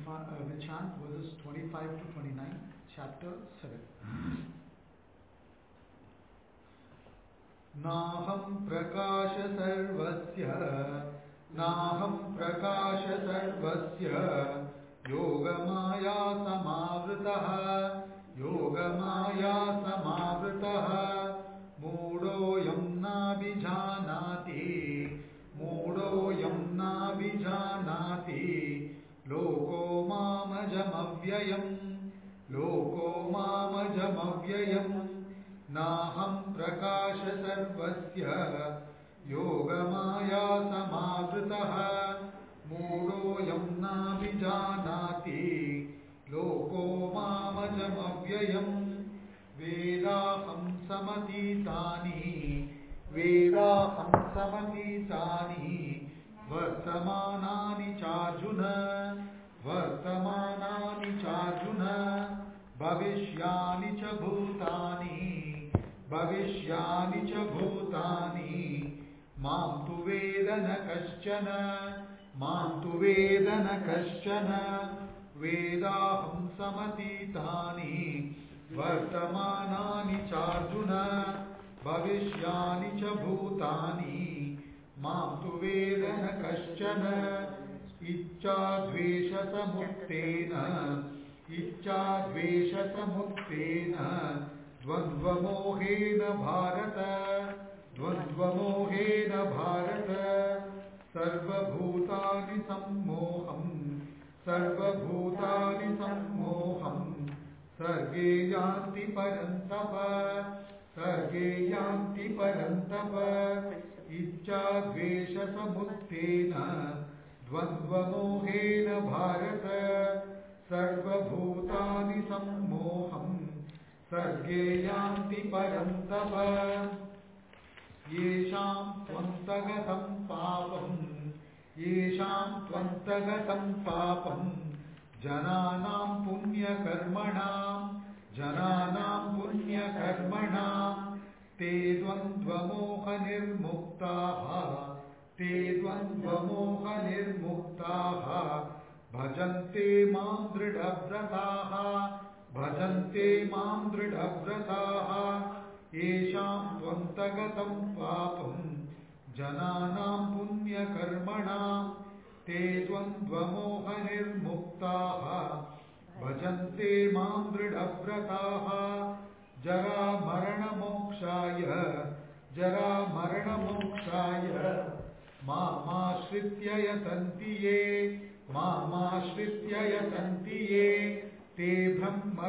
will chant verses 25 to 29, chapter 7. Naham prakash sarvasya yogamaya samavritah moodoyam nabhijanati loko mamajamavyayam Naham prakasha sarvasya yogamaya samavritah moodoyam nabhijanati loko mamajamavyayam vedaham samatitani vartamanani charjuna bhavishyani cha bhutani mam tu vedana kaschana vedaham samatitani vartamanani charjuna bhavishyani cha bhutani mam tu vedana kaschana ichcha dvesha samuttena Dvandvamohena bharata sarvabhutani sammoham sarge yanti parantapa ichcha dvesha samuttena dvandvamohena bharata sarvabhutani sammoham Sarge yanti parantapa yesham tvantagatam papam jananam punya karmanam te dvandvamoha nirmuktaha bhajante mam dridhavrataha yesham tvantagatam papam jananam punya karmanam te dvandvamoha nirmuktaha bhajante mam dridhavrataha jara marana mokshaya mamashritya yatanti ye te brahma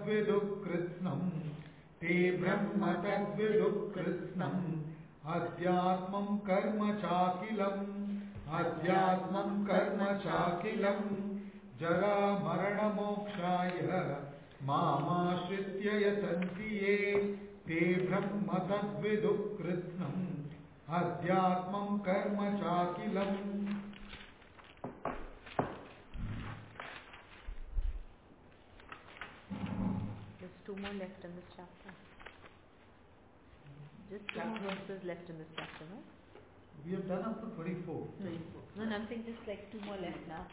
tadvidukritnam adhyatmam karma chakilam jara marana mokshaya mamashritya yatanti ye te brahma tadvidukritnam adhyatmam karma chakilam. Two more left in this chapter. Just two more verses left in this chapter, no? We have done up to 24. No, I'm saying just like two more left now.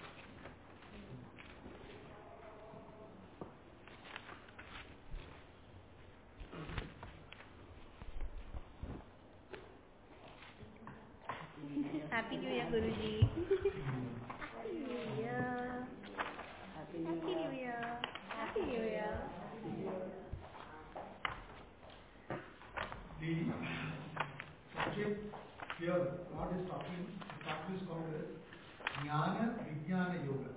Happy New Year, Guruji. Happy New Year. Happy New Year. Happy New Year. The subject here, God is talking, the chapter is called as Jnana Vijnana Yoga.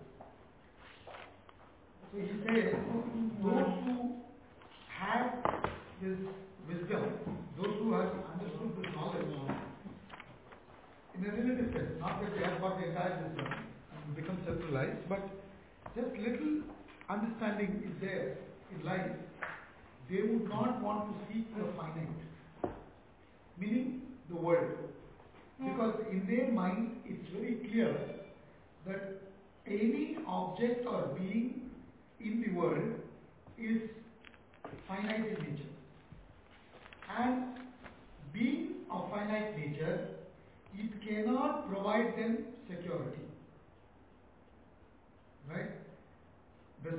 So he says, those who have this wisdom, those who have understood this knowledge, in a relative sense, not that they have got the entire wisdom and become centralized, but just little understanding is there in life, they would not want to seek the finite, meaning the world. Because in their mind, it's very clear that any object or being in the world is finite in nature. And being of finite nature, it cannot provide them security. Right?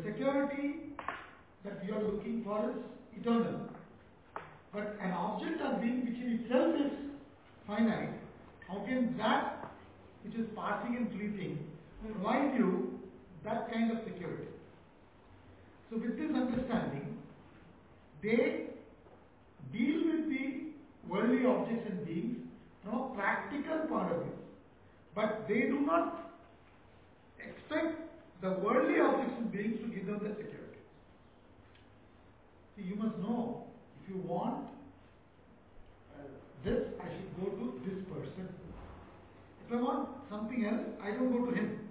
security that you are looking for is eternal. But an object or being which in itself is finite, how can that which is passing and fleeting provide you that kind of security? So with this understanding, they deal with the worldly objects and beings from a practical point of view. But they do not expect the worldly objects and beings to give them the security. See, you must know, if you want this, I should go to this person. If I want something else, I don't go to him.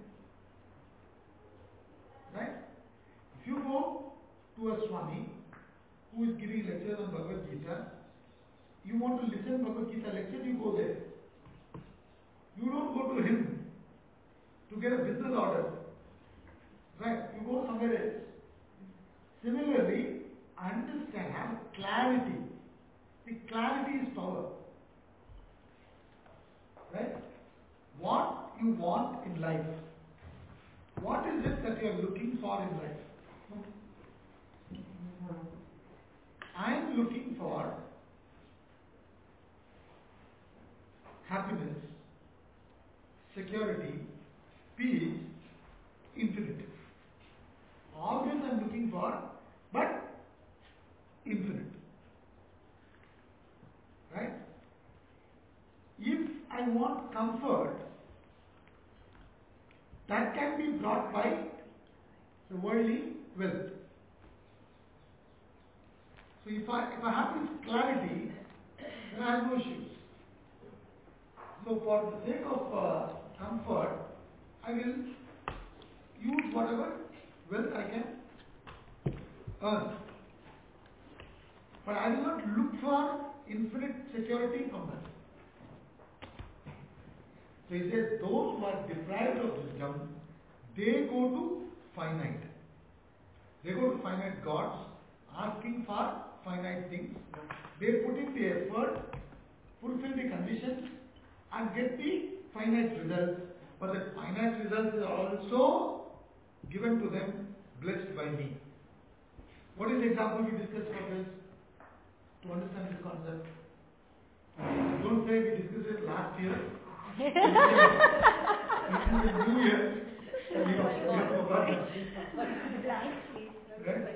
Right? If you go to a Swami who is giving lectures on Bhagavad Gita, you want to listen Bhagavad Gita lecture, you go there. You don't go to him to get a business order. Right? You go somewhere else. Similarly, understand, have clarity. The clarity is power. Right? What you want in life. What is it that you are looking for in life? I am looking for happiness, security, peace, infinite. All this I am looking for, but infinite. Right? If I want comfort, that can be brought by the worldly wealth. So if I have this clarity, then I have no issues. So for the sake of comfort, I will use whatever wealth I can earn. But I will not look for infinite security from that. So he says, those who are deprived of wisdom, they go to finite. They go to finite gods, asking for finite things. They put in the effort, fulfill the conditions, and get the finite results. But the finite results are also given to them, blessed by me. What is the example we discussed for this? To understand this concept. Don't say we discussed it last year. This is the new year. And we have forgotten. Right?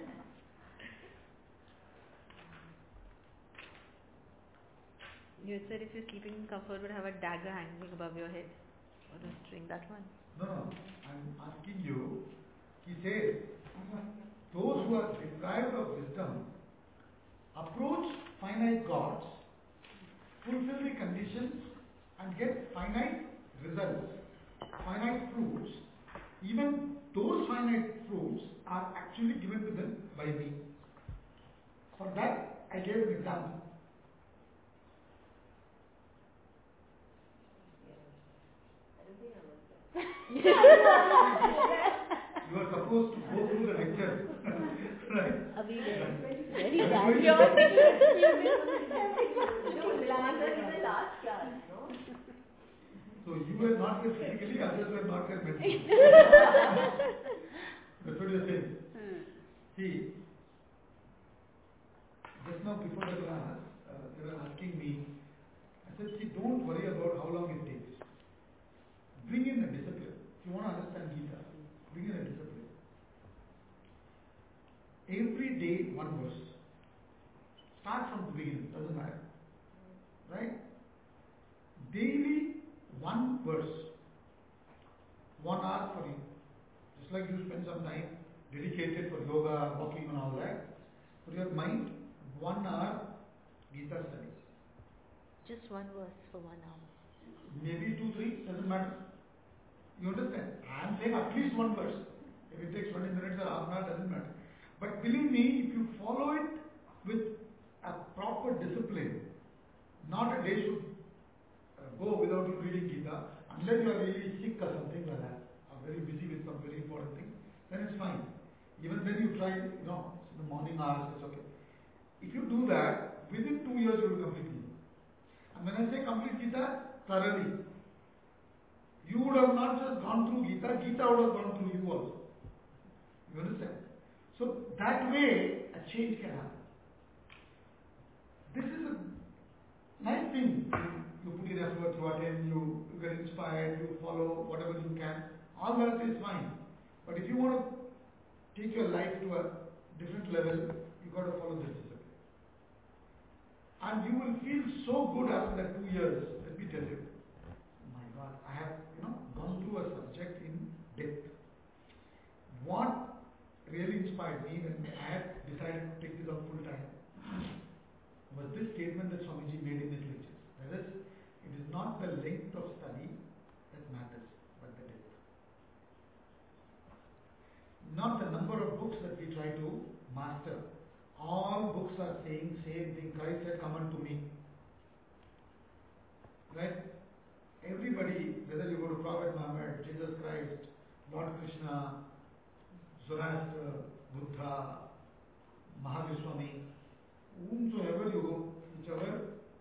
You said if you're sleeping in comfort, would have a dagger hanging above your head or a string. That one. No. I'm asking you. He says, those who are deprived of wisdom approach finite gods, fulfill the conditions, and get finite results, finite fruits. Even those finite fruits are actually given to them by me. For that, I gave an example. You are supposed to go through the lecture. Right? Very bad. So you were not there physically, others were not there mentally. That's what you are saying. See, just now before the class, they were asking me, I said, see, don't worry about how long it takes. Bring in a discipline. If you want to understand Gita, bring in a discipline. Every day, one verse. Start from the beginning, doesn't matter. Right? Daily, one verse. 1 hour for you. Just like you spend some time dedicated for yoga, walking and all that. For your mind, 1 hour Gita study. Just one verse for 1 hour. Maybe 2, 3, doesn't matter. You understand? I am saying at least one verse. If it takes 20 minutes or half an hour, doesn't matter. But believe me, if you follow it with a proper discipline, not a day should go without you reading Gita, unless you are really sick or something like that, or very busy with some very important thing, then it's fine. Even then you try, in the morning hours, it's okay. If you do that, within 2 years you will complete Gita. And when I say complete Gita, thoroughly. You would have not just gone through Gita, Gita would have gone through you also. You understand? So that way a change can happen. This is a nice thing. You put in effort, you attend, you get inspired, you follow whatever you can. All that is fine. But if you want to take your life to a different level, you got to follow this discipline. And you will feel so good after that 2 years. Let me tell you. My God, I have gone through a subject in depth. What really inspired me when I had decided to take this on full time was this statement that Swamiji made in his lectures. That is, it is not the length of study that matters, but the depth. Not the number of books that we try to master. All books are saying same thing. Christ said, "Come unto me." Right? Everybody, whether you go to Prophet Muhammad, Jesus Christ, Lord Krishna, Zoroaster, Buddha, Mahavir Swami, whomsoever you go, whichever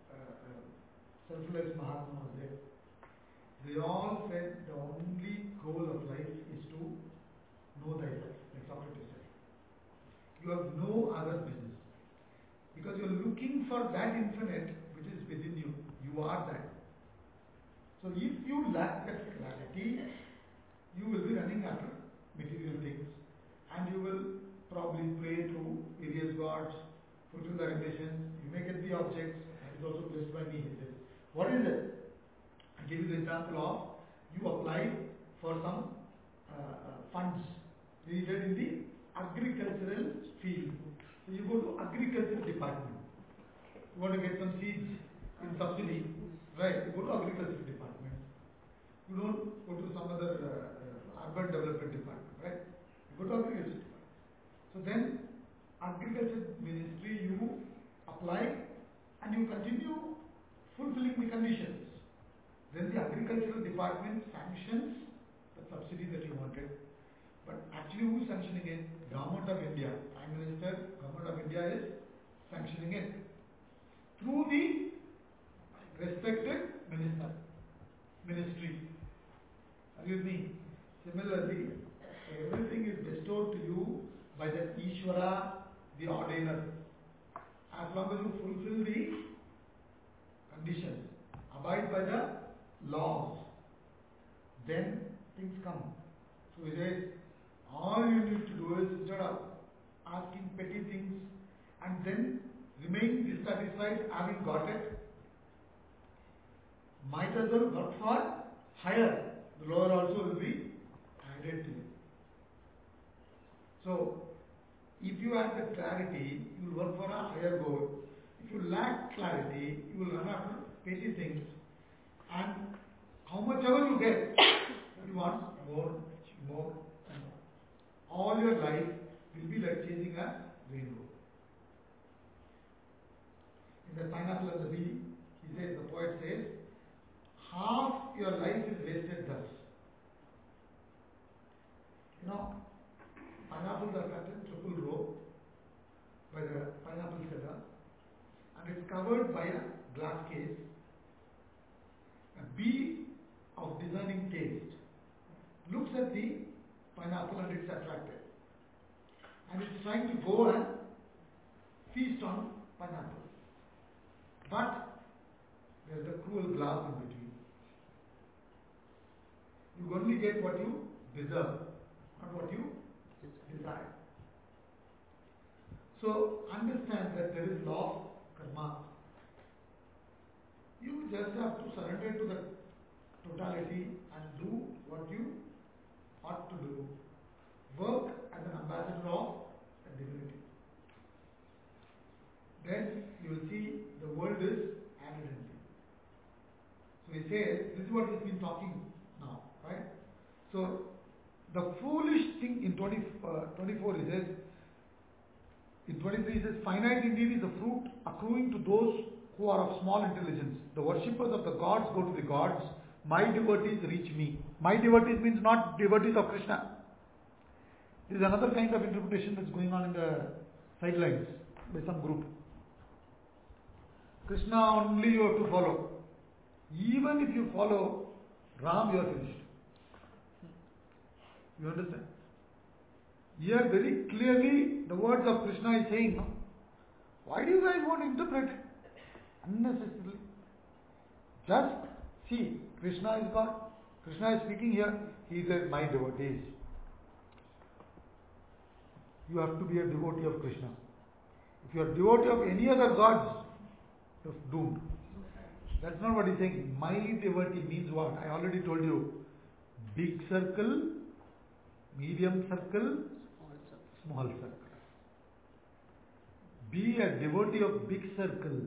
selfless Mahatma was there, they all said the only goal of life is to know thyself, like Socrates said. You have no other business. Because you are looking for that infinite which is within you. You are that. So if you lack that clarity, you will be running after material things. And you will probably pray to various gods, fulfill their ambitions. You may get the objects. That is also blessed by me, he says. What is it? I give you the example of you apply for some funds needed in the agricultural field. So you go to agricultural department. You want to get some seeds in subsidy, right? You go to agricultural department. You don't go to some other urban development department, right? You go to agriculture department. So then, agriculture ministry, you apply and you continue fulfilling the conditions. Then the agricultural department sanctions the subsidy that you wanted. But actually who is sanctioning it? Government of India. Prime Minister, Government of India is sanctioning it. Through the respected ministry. Are you with me? Similarly, everything is bestowed to you by the Ishvara, the ordainer. As long as you fulfill the conditions, abide by the laws, then things come. So he says, all you need to do is, instead of asking petty things and then remain dissatisfied having got it, might as well work for higher. The lower also will be added to it. So, if you have the clarity, you will work for a higher goal. If you lack clarity, you will run after petty things. And how much ever you get, you want more, and more. All your life will be like chasing a rainbow. In the Pineapple and the Bee, the poet says, half your life is wasted thus. Pineapples are cut in triple row by the pineapple seller, and it's covered by a glass case. A bee of discerning taste looks at the pineapple and it's attracted, and it's trying to go and feast on pineapple. But there's a cruel glass in between. You only get what you deserve, not what you desire. So understand that there is law of karma. You just have to surrender to the totality and do what you ought to do. Work as an ambassador of the divinity. Then you will see the world is added in you. So he says, this is what he's been talking now, right? So the foolish thing in 24 he says, in 23 he says, finite indeed is the fruit accruing to those who are of small intelligence. The worshippers of the gods go to the gods. My devotees reach me. My devotees means not devotees of Krishna. This is another kind of interpretation that's going on in the sidelines by some group. Krishna only you have to follow. Even if you follow Ram, you are finished. You understand? Here very clearly the words of Krishna is saying, no? Why do you guys want to interpret it? Unnecessarily. Just see, Krishna is God. Krishna is speaking here. He says, my devotees. You have to be a devotee of Krishna. If you are a devotee of any other gods, you're doomed. That's not what he's saying. My devotee means what? I already told you. Big circle, medium circle, small circle. Be a devotee of big circle.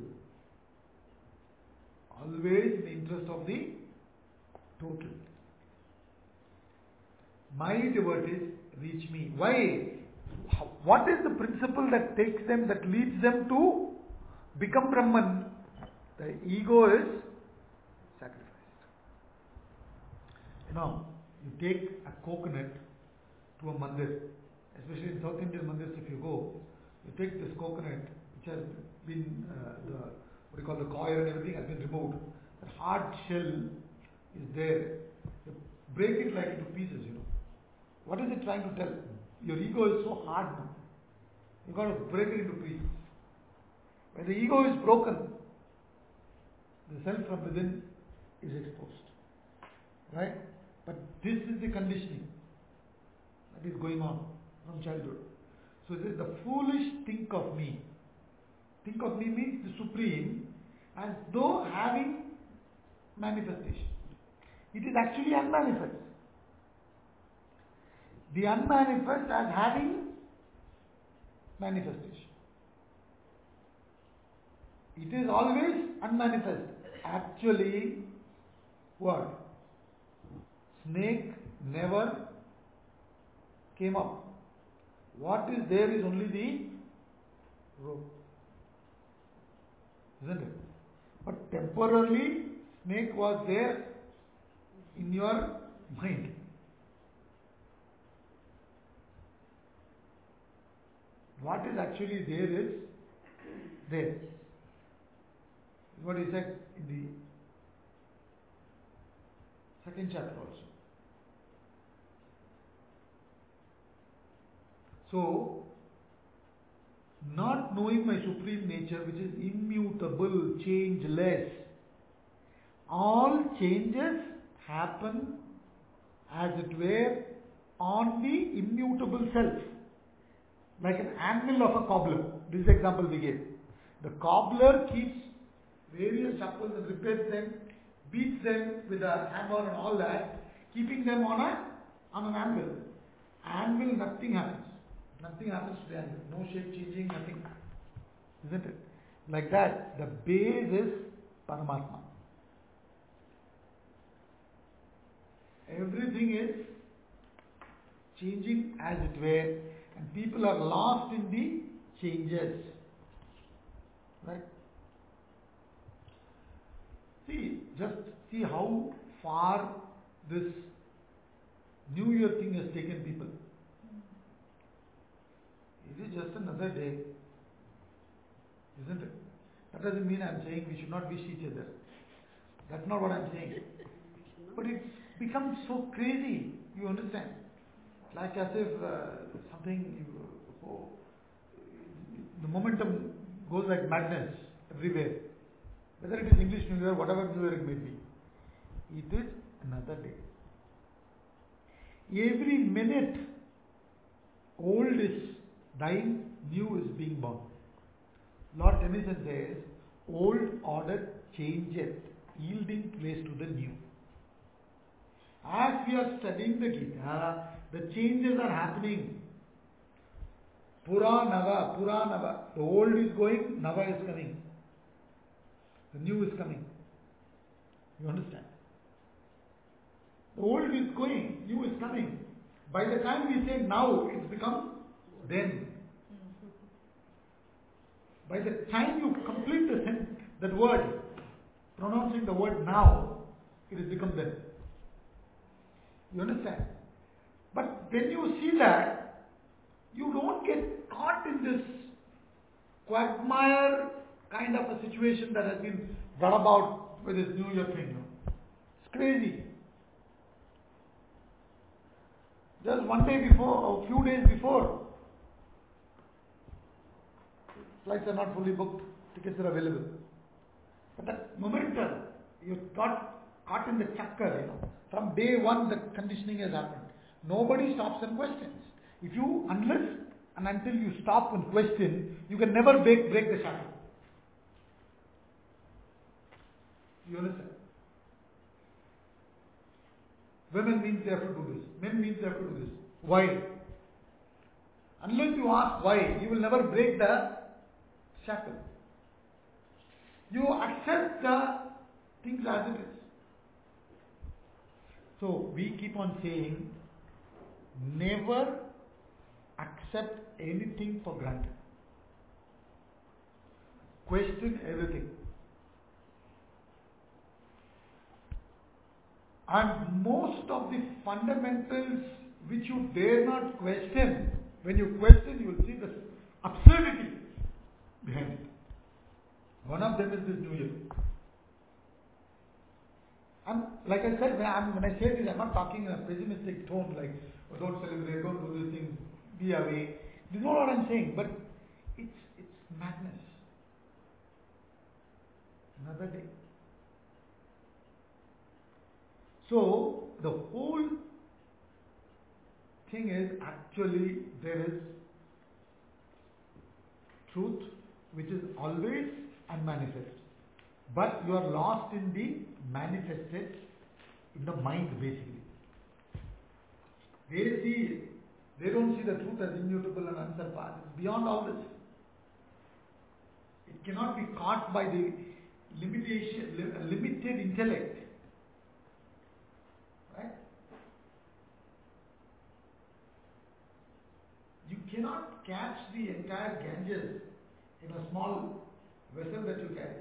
Always in the interest of the total. My devotees reach me. Why? What is the principle that takes them, that leads them to become Brahman? The ego is sacrificed. You take a coconut to a mandir, especially in South Indian mandirs if you go, you take this coconut which has been, the coir and everything has been removed. The hard shell is there. You break it like into pieces, What is it trying to tell? Your ego is so hard now. You've got to break it into pieces. When the ego is broken, the self from within is exposed. Right? But this is the conditioning that is going on from childhood. So it says, the foolish think of me. Think of me means the Supreme as though having manifestation. It is actually unmanifest. The unmanifest as having manifestation. It is always unmanifest. Actually, what? Snake never came up. What is there is only the rope. Isn't it? But temporarily, snake was there in your mind. What is actually there is there. What he said in the second chapter also. So, not knowing my supreme nature, which is immutable, changeless, all changes happen as it were on the immutable self. Like an anvil of a cobbler. This is the example we gave. The cobbler keeps various knuckles and repairs them, beats them with a hammer and all that, keeping them on an anvil. Anvil, nothing happens. Nothing happens to the anvil. No shape changing, nothing. Isn't it? Like that, the base is Paramatma. Everything is changing as it were, and people are lost in the changes. Right? Just see how far this New Year thing has taken people. It is just another day. Isn't it? That doesn't mean I'm saying we should not wish each other. That's not what I'm saying. But it's become so crazy, you understand? Like as if the momentum goes like madness everywhere. Whether it is English New Year, whatever New Year it may be. It is another day. Every minute, old is dying, new is being born. Lord Tennyson says, old order changeth, yielding place to the new. As we are studying the Gita, the changes are happening. Pura Nava. The old is going, Nava is coming. The new is coming. You understand? The old is going, new is coming. By the time we say now, it's become then. By the time you complete that word, pronouncing the word now, it has become then. You understand? But when you see that, you don't get caught in this quagmire kind of a situation that has been brought about with this New Year thing. It's crazy. Just one day before, a few days before. Flights are not fully booked, tickets are available. But that momentum, you got caught in the chakkar, From day one, the conditioning has happened. Nobody stops and questions. Unless and until you stop and question, you can never break the shackle. You understand? Women means they have to do this. Men means they have to do this. Why? Unless you ask why, you will never break the shackle. You accept the things as it is. So we keep on saying, never accept anything for granted. Question everything. And most of the fundamentals which you dare not question, when you question, you will see the absurdity behind it. One of them is this New Year. And like I said, when I say this, I'm not talking in a pessimistic tone like, oh, don't celebrate, don't do these things, be away. This is not what I'm saying, but it's madness. Another day. So, the whole thing is actually there is truth which is always unmanifest. But you are lost in the manifested, in the mind basically. They don't see the truth as immutable and unsurpassed. It's beyond all this. It cannot be caught by the limited intellect. Right? You cannot catch the entire Ganges in a small vessel that you carry.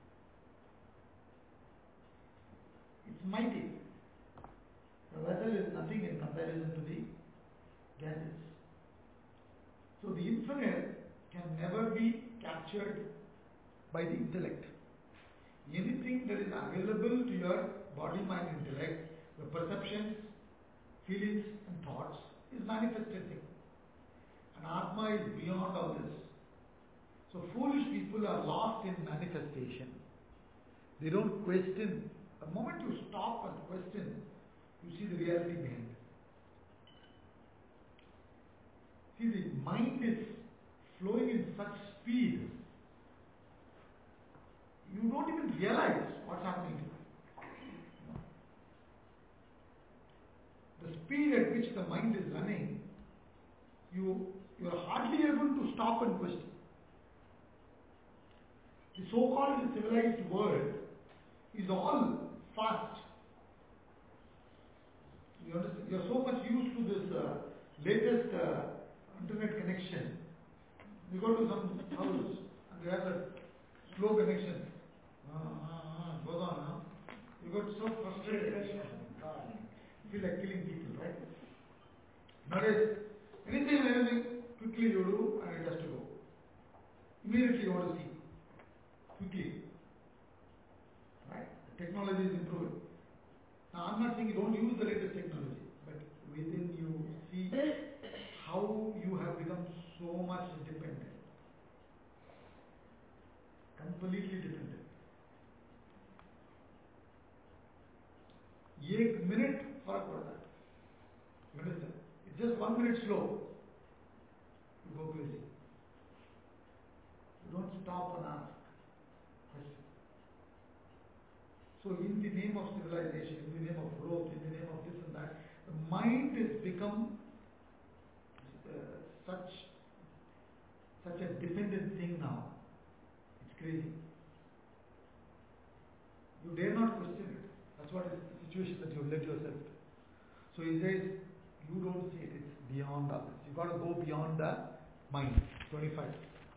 It's mighty. The vessel is nothing in comparison to the Ganges. So the infinite can never be captured by the intellect. Anything that is available to your body, mind, intellect, the perceptions, feelings and thoughts is manifested thing. And Atma is beyond all this. So foolish people are lost in manifestation. They don't question. The moment you stop and question, you see the reality behind it. See, the mind is flowing in such speed, you don't even realize what's happening to you. The speed at which the mind is running, you are hardly able to stop and question. The so-called civilized world is all fast. You understand? You are so much used to this latest internet connection. You go to some house and they have a slow connection. Goes on. You got so frustrated. You feel like killing people, right? Nowadays, anything, quickly you do and it has to go. Immediately you want to see. Quickly. Right? Technology is improving. Now I'm not saying you don't use the latest technology, but within you see how you have become so much dependent. Completely dependent. एक minute फर्क पड़ता है. You understand? It's just 1 minute slow. You go crazy. You don't stop and ask questions. So in the name of civilization, in the name of growth, in the name of this and that, the mind has become such a dependent thing now. It's crazy. You dare not question it. That's what is the situation that you have led yourself to. So he says, you don't see it. It's beyond all this. You got to go beyond the mind. 25.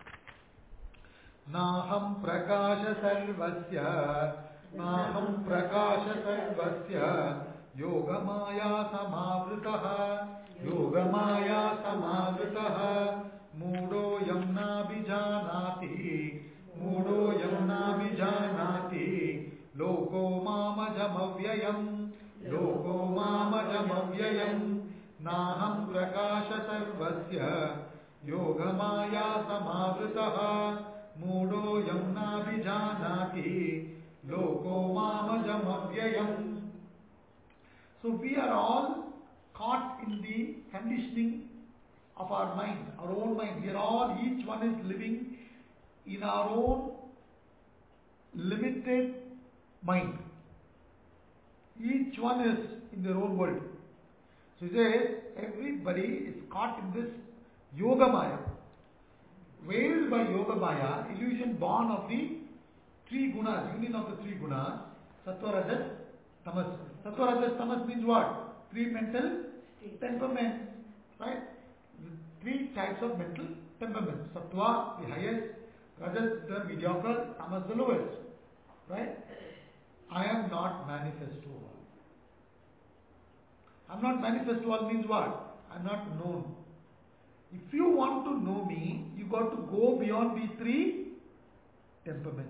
Naham prakasha sarvasya Naham prakasha sarvasya Yogamaya samavritah Yogamaya samavritah Mudo yamna bijanati Mudo yamna bijanati Loko mamajamavyayam Loko mamajamavyayam Naham prakasha sarvasya yogamaya samavritaha mudo yamna vijanati loko mamajam avyayam. So we are all caught in the conditioning of our mind, our own mind. We are all, each one is living in our own limited mind. Each one is in their own world. So he says, everybody is caught in this Yoga Maya. Veiled by Yoga Maya, illusion born of the three gunas, union of the three gunas, Sattva, Rajas, Tamas. Sattva, Rajas, Tamas means what? Three mental temperaments, right? Three types of mental temperaments. Sattva, the highest, Rajas, the mediocre, Tamas, the lowest, right? I am not manifest to all. I am not manifest to all means what? I am not known. If you want to know me, you got to go beyond these three temperaments.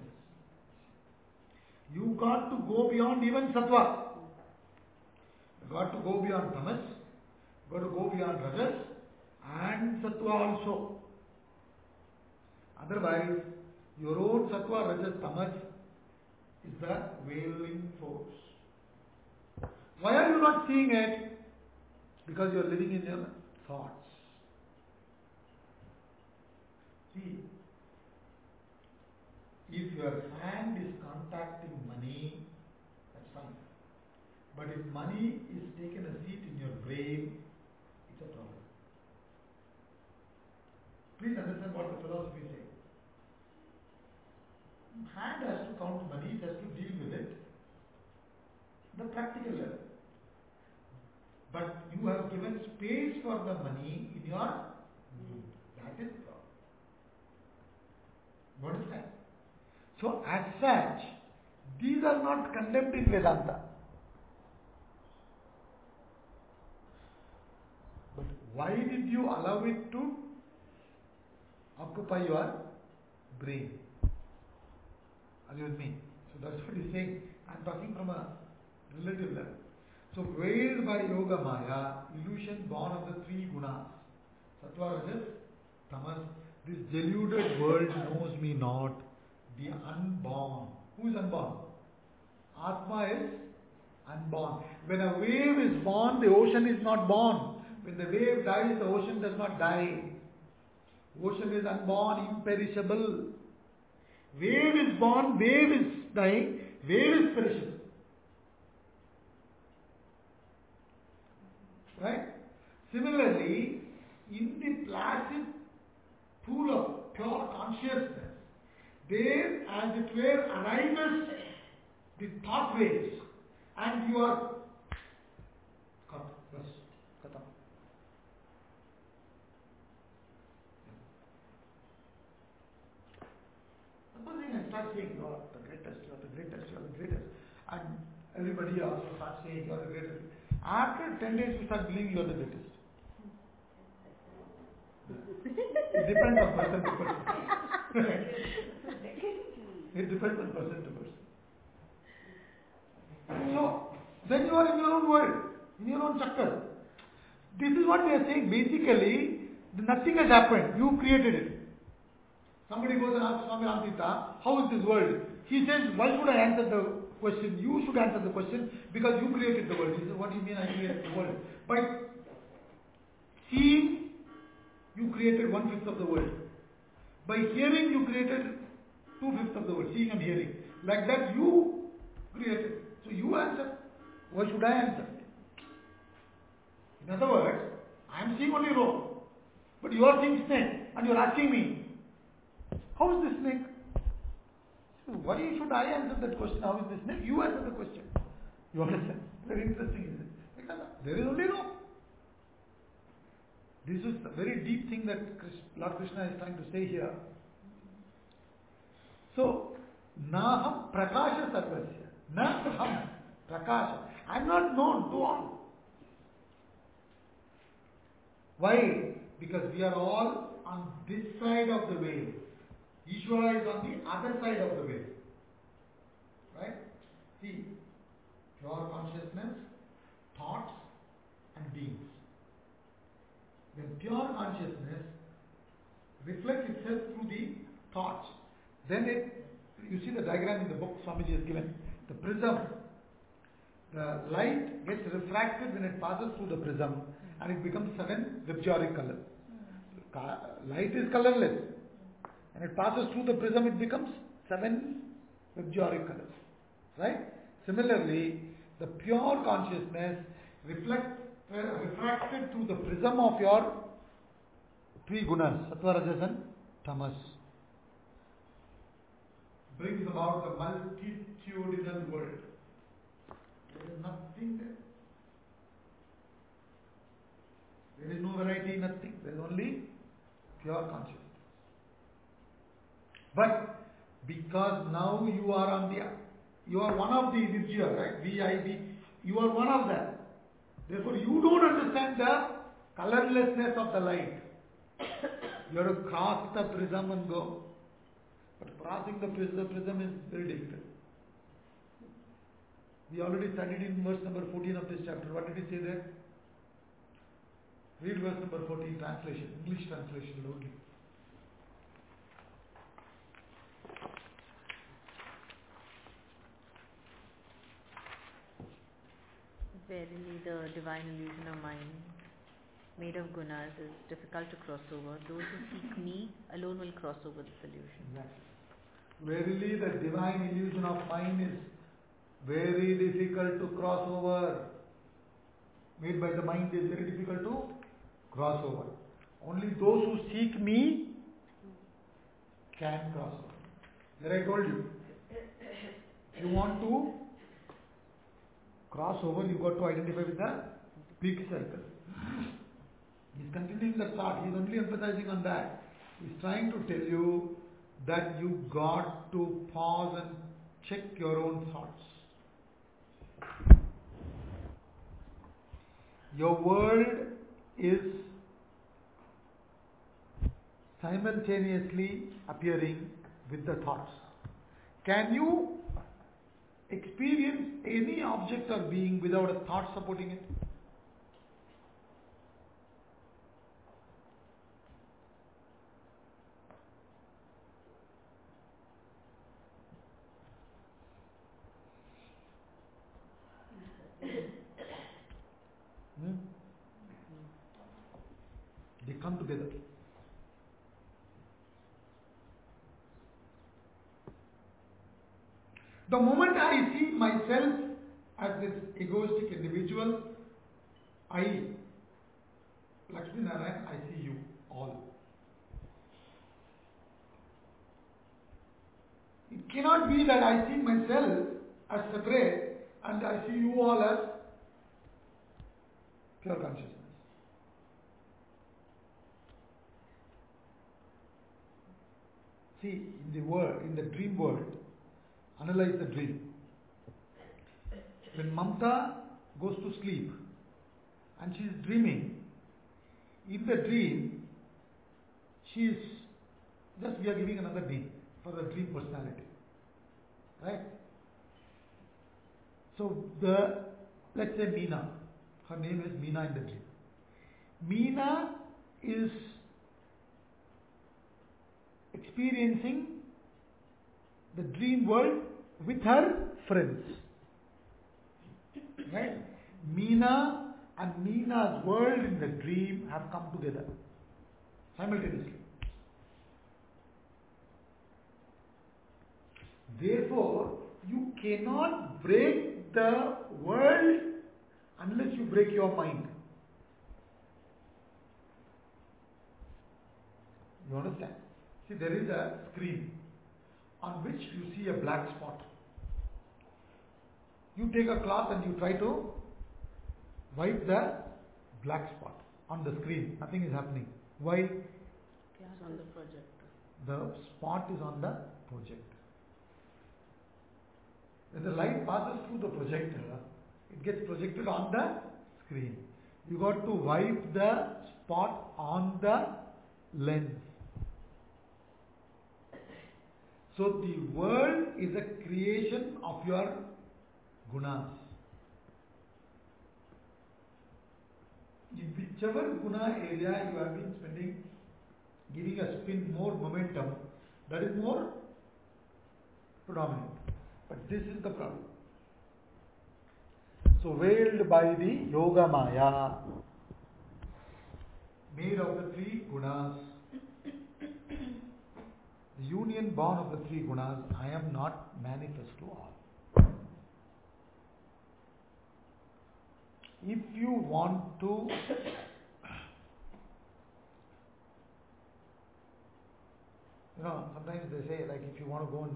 You got to go beyond even Sattva. You got to go beyond Tamas. You got to go beyond Rajas and Sattva also. Otherwise, your own Sattva, Rajas, Tamas is the wailing force. Why are you not seeing it? Because you are living in your thoughts. See, if your hand is contacting money, that's fine. But if money is taken a seat in your brain, it's a problem. Please understand what the philosophy is saying. Hand has to count money, it has to deal with it. The practical level. But you have given space for the money in your mind. That is the problem. You understand? So as such, these are not condemned in Vedanta. But why did you allow it to occupy your brain? Are you with me? So that's what he's saying. I'm talking from a relative level. So veiled by Yoga Maya, illusion born of the three gunas, Sattva, Rajas, Tamas, this deluded world knows me not, the unborn. Who is unborn? Atma is unborn. When a wave is born, the ocean is not born. When the wave dies, the ocean does not die. Ocean is unborn, imperishable. Wave is born, wave is dying, wave is perishable. Right? Similarly, in the placid pool of pure consciousness, there as it were arises the thought waves and you are cut. Supposing I start saying you are the greatest, you are the greatest, you are the greatest, and everybody also starts saying you are the greatest. After 10 days, you start believing you are the greatest. It depends on person to person. It depends on person to person. So, then you are in your own world, in your own chakra. This is what we are saying. Basically, nothing has happened. You created it. Somebody goes and asks Swami Ramtita, how is this world? He says, why should I answer the question? You should answer the question because you created the world. He says, what do you mean I created the world? By seeing, you created 1/5 of the world. By hearing, you created 2/5 of the world. Seeing and hearing. Like that, you created. So you answer. Why should I answer? In other words, I am seeing only rope. But you are seeing snake and you are asking me, how is this snake? So why should I answer that question? How is this snake? You answer the question. You understand? Very interesting, isn't it? Because there is only rope. This is a very deep thing that Lord Krishna is trying to say here. So, Naham Prakasha Sarvasya. Naham Prakasha. I am not known to all. Why? Because we are all on this side of the wave. Ishvara is on the other side of the wave. Right? See, pure consciousness, thoughts and beings. pure consciousness reflects itself through the thoughts. Then you see the diagram in the book Swamiji has given. The prism, the light gets refracted when it passes through the prism and it becomes 7 Vibgyorite colors. Light is colorless. When it passes through the prism, it becomes 7 Vibgyorite colors. Right? Similarly, the pure consciousness refracted through the prism of your 3 gunas, Sattva, Rajas and Tamas, brings about the multitudinal world. There is nothing there. There is no variety, nothing. There is only pure consciousness. But because now you are one of the Vibgya, right? VIB. You are one of them. Therefore, you don't understand the colorlessness of the light. You have to cross the prism and go. But crossing the prism is very difficult. We already studied in verse number 14 of this chapter. What did he say there? Read verse number 14, translation, English translation only. Verily, the divine illusion of mind, made of gunas, is difficult to cross over. Those who seek me alone will cross over this illusion. Exactly. Verily, the divine illusion of mind is very difficult to cross over. Made by the mind is very difficult to cross over. Only those who seek me can cross over. There I told you. If you want to cross over, you got to identify with the big circle. He's continuing the thought. He's only emphasizing on that. He's trying to tell you that you got to pause and check your own thoughts. Your world is simultaneously appearing with the thoughts. Can you experience any object or being without a thought supporting it? They come together. The moment I see myself as this egoistic individual, Lakshmi Narayan, I see you all. It cannot be that I see myself as separate and I see you all as pure consciousness. See, in the dream world, analyze the dream. When Mamta goes to sleep and she is dreaming, in the dream, she is, just we are giving another name for the dream personality. Right? So let's say Meena, her name is Meena in the dream. Meena is experiencing the dream world with her friends. Right? Meena and Meena's world in the dream have come together simultaneously. Therefore, you cannot break the world unless you break your mind. You understand? See, there is a screen on which you see a black spot. You take a cloth and you try to wipe the black spot on the screen. Nothing is happening. Why? It's on the projector. The spot is on the projector. When the light passes through the projector, it gets projected on the screen. You got to wipe the spot on the lens. So the world is a creation of your gunas. whichever guna area you have been spending, giving a spin more momentum, that is more predominant. But this is the problem. So veiled by the Yoga Maya, made of the three gunas, the union born of the three gunas, I am not manifest to all. If you want to sometimes they say, like, if you want to go and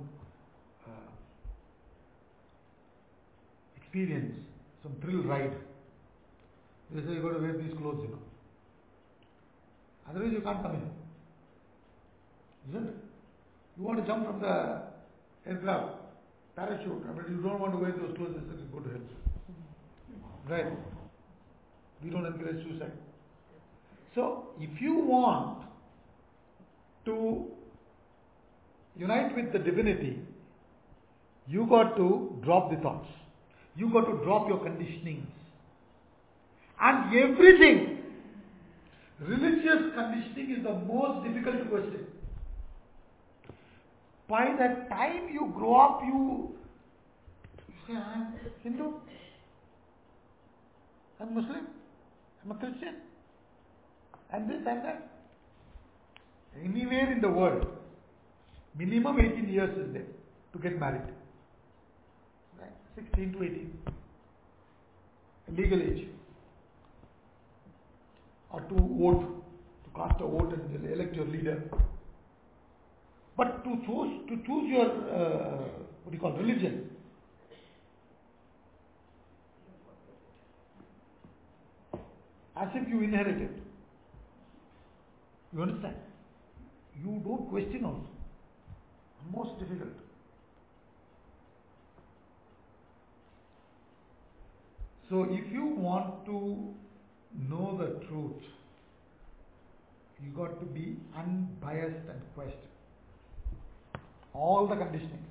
experience some thrill ride, they say you got to wear these clothes, Otherwise you can't come in. Isn't it? You want to jump from the aircraft, parachute, but you don't want to wear those clothes, they say go to hell. Right? We don't encourage suicide. So, if you want to unite with the divinity, you got to drop the thoughts. You got to drop your conditionings. And everything, religious conditioning is the most difficult question. By the time you grow up, you say, I am Hindu, I am Muslim, I am a Christian, and this and that. Anywhere in the world, minimum 18 years is there to get married. Right? 16 to 18. Legal age. Or to vote, to cast a vote and elect your leader. But to choose your, religion. As if you inherit it. You understand? You don't question also. Most difficult. So if you want to know the truth, you got to be unbiased and question all the conditionings.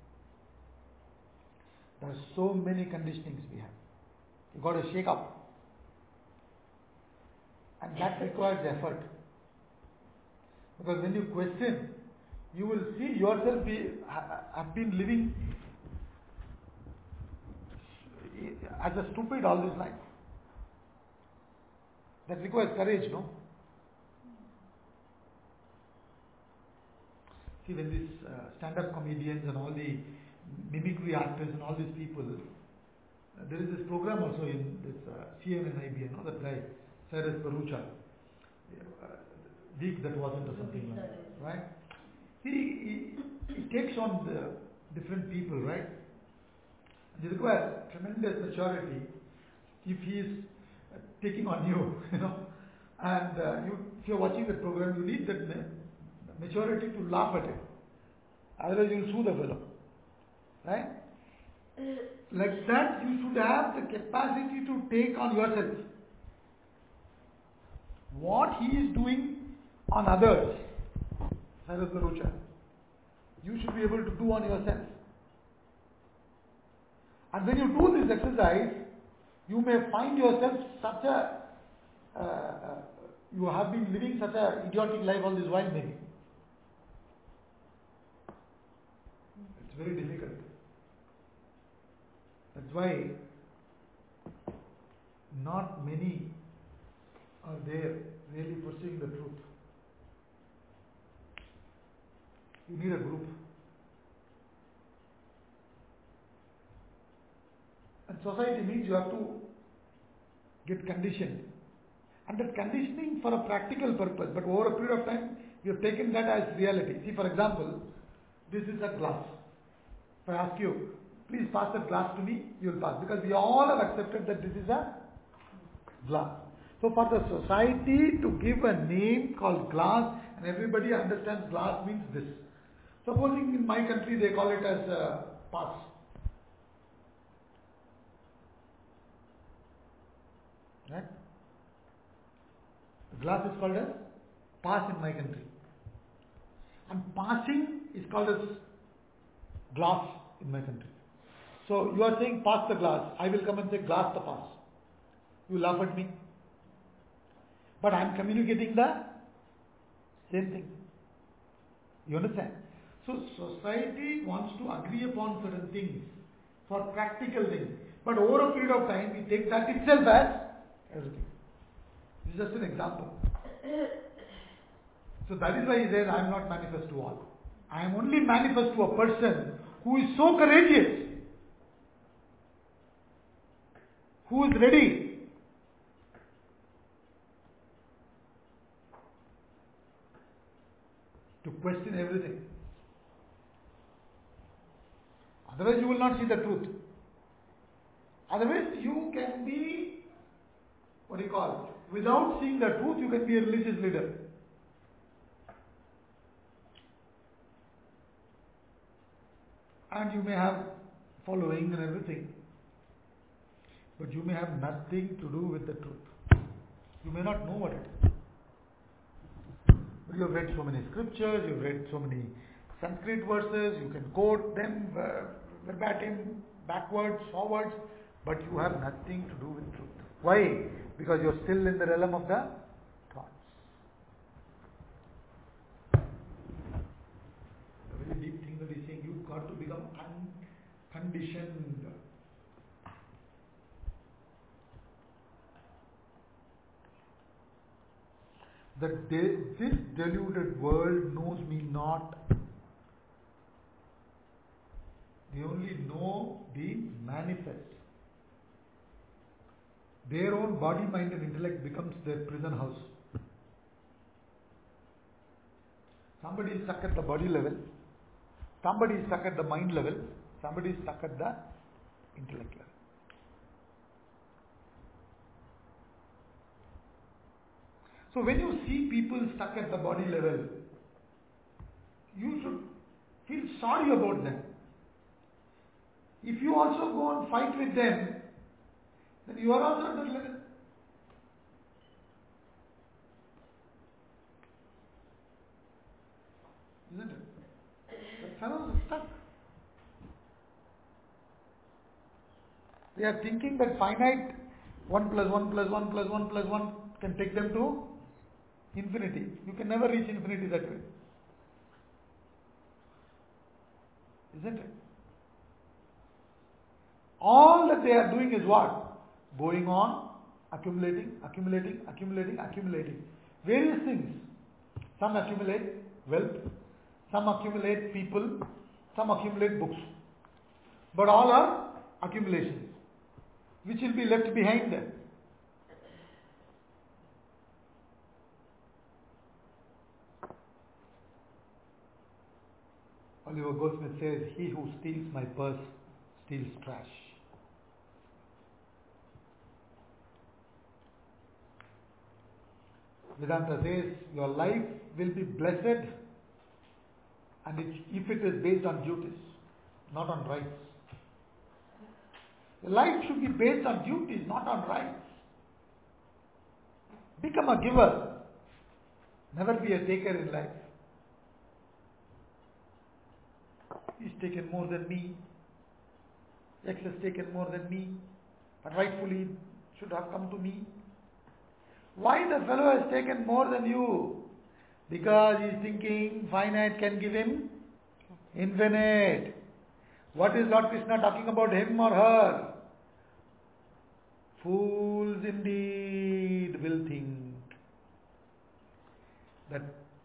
There are so many conditionings we have. You got to shake up. And that requires effort. Because when you question, you will see yourself have been living as a stupid all this life. That requires courage, no? See, when these stand-up comedians and all the mimicry artists and all these people, there is this program also in this CNN IB, that guy, Cyrus Barucha, week that wasn't or something like that, right? He takes on the different people, right? It requires tremendous maturity if he is taking on you, and if you're watching the program, you need that maturity to laugh at it. Otherwise you'll sue the fellow. Right? Like that, you should have the capacity to take on yourself. What he is doing on others, Cyrus Barucha, you should be able to do on yourself. And when you do this exercise, you may find yourself you have been living such a idiotic life all this while maybe. It's very difficult. That's why not many are there really pursuing the truth. You need a group. And society means you have to get conditioned. And that conditioning for a practical purpose, but over a period of time, you have taken that as reality. See, for example, this is a glass. If I ask you, please pass that glass to me, you will pass. Because we all have accepted that this is a glass. So for the society to give a name called glass, and everybody understands glass means this. Supposing in my country they call it as pass. Right? The glass is called as pass in my country. And passing is called as glass in my country. So you are saying pass the glass. I will come and say glass the pass. You laugh at me. but I am communicating the same thing. You understand? So society wants to agree upon certain things for practical things, but over a period of time we take that itself as everything. This is just an example. So that is why he says, I am not manifest to all. I am only manifest to a person who is so courageous, who is ready to question everything. Otherwise you will not see the truth. Otherwise you can be, without seeing the truth you can be a religious leader. And you may have following and everything, but you may have nothing to do with the truth. You may not know what it is. But you have read so many scriptures, you have read so many Sanskrit verses, you can quote them verbatim, backwards, forwards, but you have nothing to do with truth. Why? Because you are still in the realm of the thoughts. A very deep thing that he is saying, you've got to become unconditioned. That this deluded world knows me not. They only know the manifest. Their own body, mind and intellect becomes their prison house. Somebody is stuck at the body level, somebody is stuck at the mind level, somebody is stuck at the intellect level. So when you see people stuck at the body level, you should feel sorry about them. If you also go and fight with them, then you are also at that level. Isn't it? The fellows are stuck. They are thinking that finite 1 plus 1 plus 1 plus 1 plus 1 can take them to infinity. You can never reach infinity that way. Isn't it? All that they are doing is what? Going on, accumulating. Various things. Some accumulate wealth, some accumulate people, some accumulate books. But all are accumulations, which will be left behind them. Oliver Goldsmith says, he who steals my purse steals trash. Vedanta says, your life will be blessed and if it is based on duties, not on rights. Your life should be based on duties, not on rights. Become a giver. Never be a taker in life. He's taken more than me. X has taken more than me. But rightfully should have come to me. Why the fellow has taken more than you? Because he is thinking finite can give him infinite. What is Lord Krishna talking about, him or her? Fools indeed will think that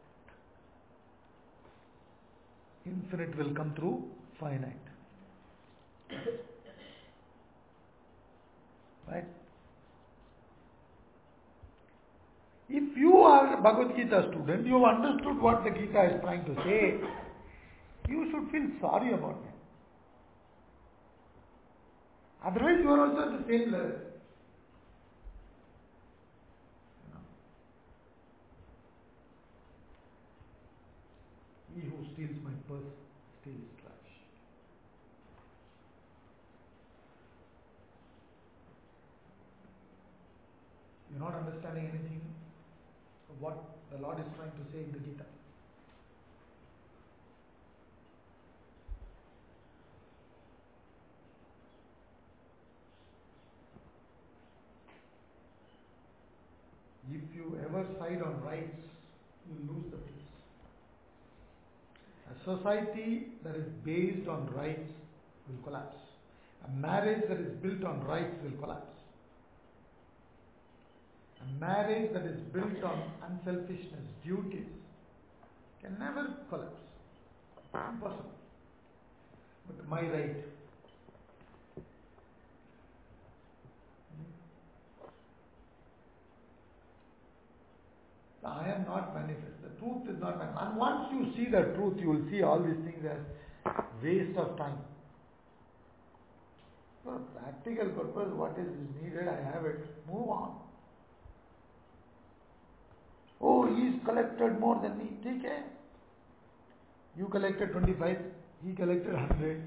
infinite will come through finite. Right? If you are a Bhagavad Gita student, you have understood what the Gita is trying to say, you should feel sorry about it. Otherwise you are also at the same level. He who steals my purse steals trash. You are not understanding anything of what the Lord is trying to say in the Gita. If you ever side on rights, you lose the peace. A society that is based on rights will collapse. A marriage that is built on rights will collapse. A marriage that is built on unselfishness, duties, can never collapse. Impossible. But my right. I am not manifest. The truth is not manifest. And once you see the truth, you will see all these things as waste of time. For a practical purpose, what is needed, I have it. Move on. Oh, he's collected more than me. Take care. You collected 25, he collected 100.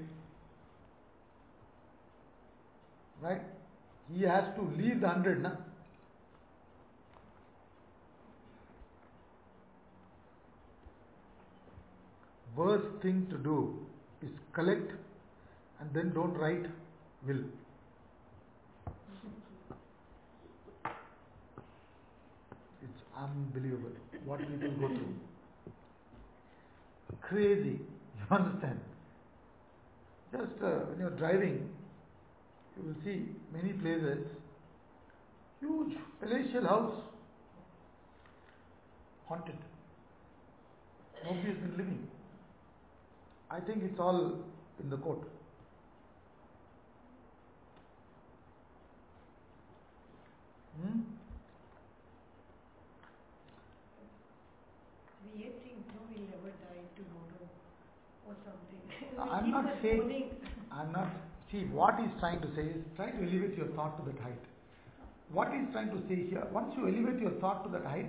Right? He has to leave the 100, na? Worst thing to do is collect and then don't write will. It's unbelievable what people go through. Crazy. You understand? Just when you're driving, you will see many places, huge palatial house, haunted. Nobody has been living. I think it's all in the court. We think no, we'll never die tomorrow or something. I'm not saying. See, what he's trying to say is try to elevate your thought to that height. What he's trying to say here, once you elevate your thought to that height,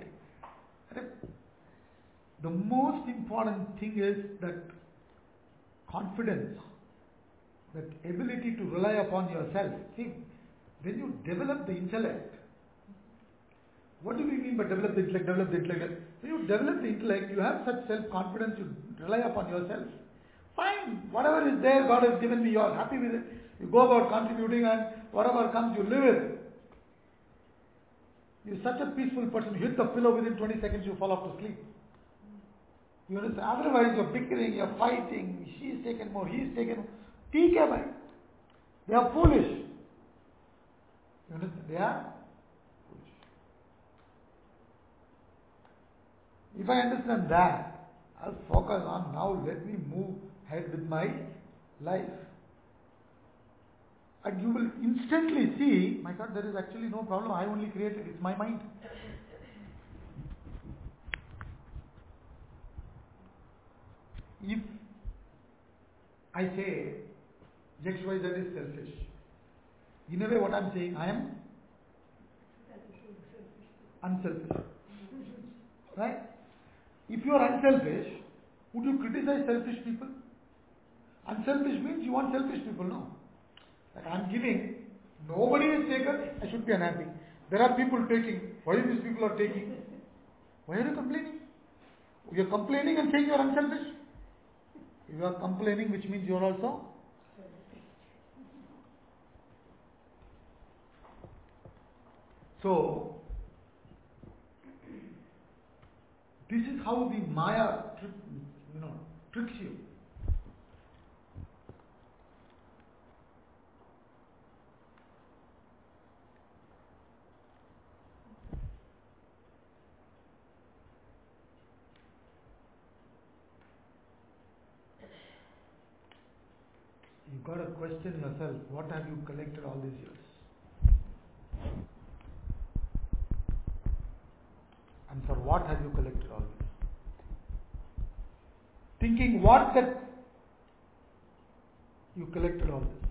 the most important thing is that confidence, that ability to rely upon yourself. See, when you develop the intellect, what do we mean by develop the intellect? When you develop the intellect, you have such self-confidence, you rely upon yourself. Fine, whatever is there, God has given me, you are happy with it. You go about contributing and whatever comes, you live it. You're such a peaceful person, you hit the pillow, within 20 seconds you fall off to sleep. You understand? Otherwise you're bickering, you're fighting, she's taken more, he's taken more. They are foolish. You understand? They are foolish. If I understand that, I'll focus on now, let me move ahead with my life. And you will instantly see, my God, there is actually no problem, I only created, it's my mind. If I say XYZ is selfish, in a way what I am saying, I am unselfish. Right? If you are unselfish, would you criticize selfish people? Unselfish means you want selfish people, no? Like I am giving, nobody is taken, I should be unhappy. There are people taking, why these people are taking? Why are you complaining? You are complaining and saying you are unselfish? You are complaining, which means you are also. So, this is how the Maya tricks you. You got to question yourself, what have you collected all these years? And for what have you collected all this? Thinking what that you collected all this.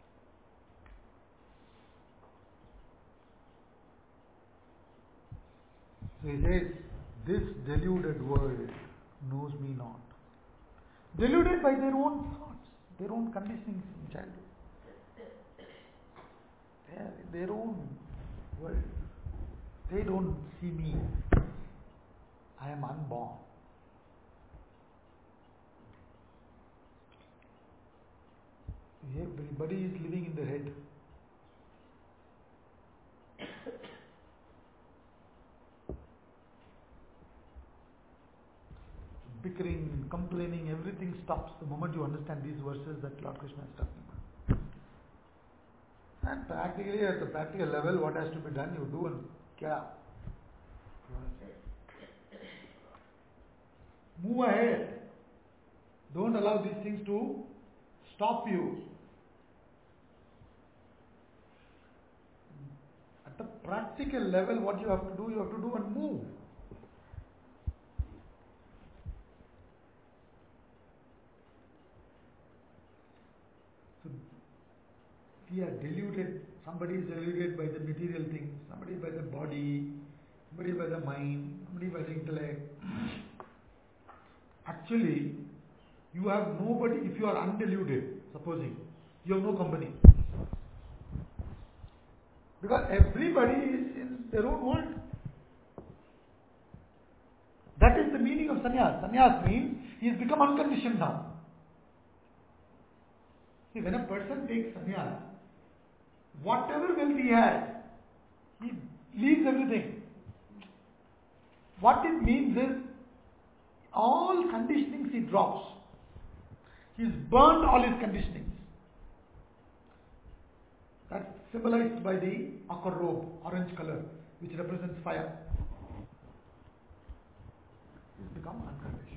So he says, this deluded world knows me not. Deluded by their own thoughts, their own conditionings from childhood. They are in their own world. They don't see me. I am unborn. Everybody is living in their head. bickering, complaining, everything stops the moment you understand these verses that Lord Krishna is talking about. And practically, at the practical level, what has to be done, you do and get up. Move ahead. Don't allow these things to stop you. At the practical level, what you have to do and move. So, we are deluded. Somebody is deluded by the material things, somebody by the body, somebody by the mind, somebody by the intellect. Actually, you have nobody, if you are undeluded, supposing, you have no company. Because everybody is in their own world. That is the meaning of sannyas. Sannyas means he has become unconditioned now. See, when a person takes sannyas, whatever wealth he has, he leaves everything. What it means is, all conditionings he drops. He's burned all his conditionings. That's symbolized by the akar robe, orange color, which represents fire. He's become unconditioned.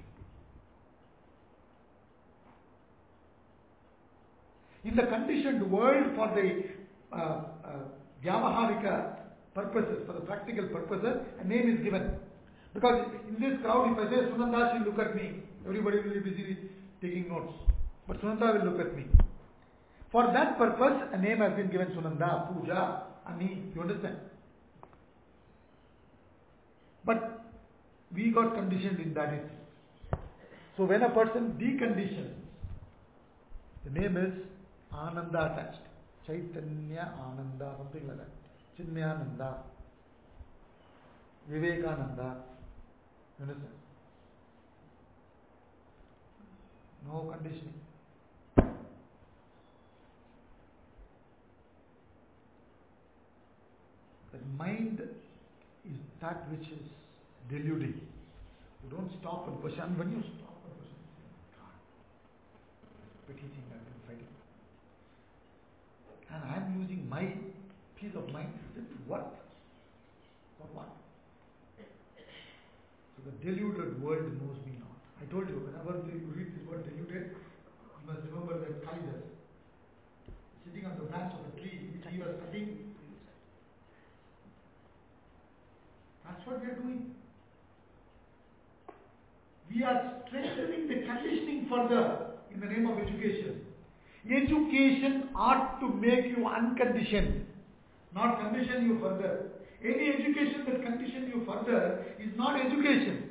In the conditioned world, for the Vyavaharika purposes, for the practical purposes, a name is given. Because in this crowd, if I say Sunanda, she'll look at me. Everybody will be busy taking notes. But Sunanda will look at me. For that purpose, a name has been given, Sunanda, Puja, Ani. You understand? But we got conditioned in that instance. So when a person deconditions, the name is Ananda attached. Chaitanya Ananda, something like that. Chinmayananda, Vivekananda. You understand? No conditioning. The mind is that which is deluding. You don't stop and question. When you stop and question, God, petty thing I've been fighting. And I am using my peace of mind. Is it worth? For what? So the deluded world knows me not. I told you, whenever you read this word deluded, you must remember that Kalidas, sitting on the branch of a tree, which he was cutting. That's what we are doing. We are strengthening the conditioning further in the name of education. Education ought to make you unconditioned, not condition you further. Any education that conditions you further is not education.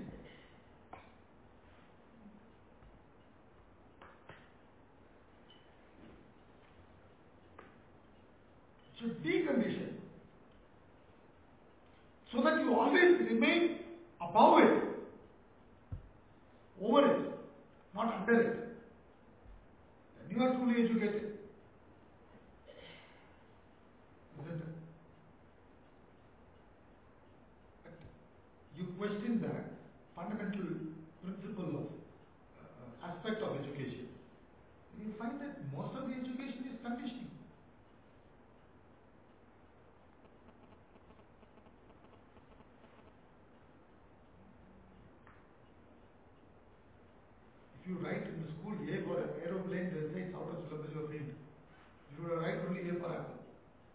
It should decondition. So that you always remain above it, over it, not under it. Then you are truly educated. Isn't it? But you question that fundamental principle of aspect of education. You find that most of the education is conditioning. If you write in the school A for aeroplane, they say it's out of syllabus of field. You will write only A for apple.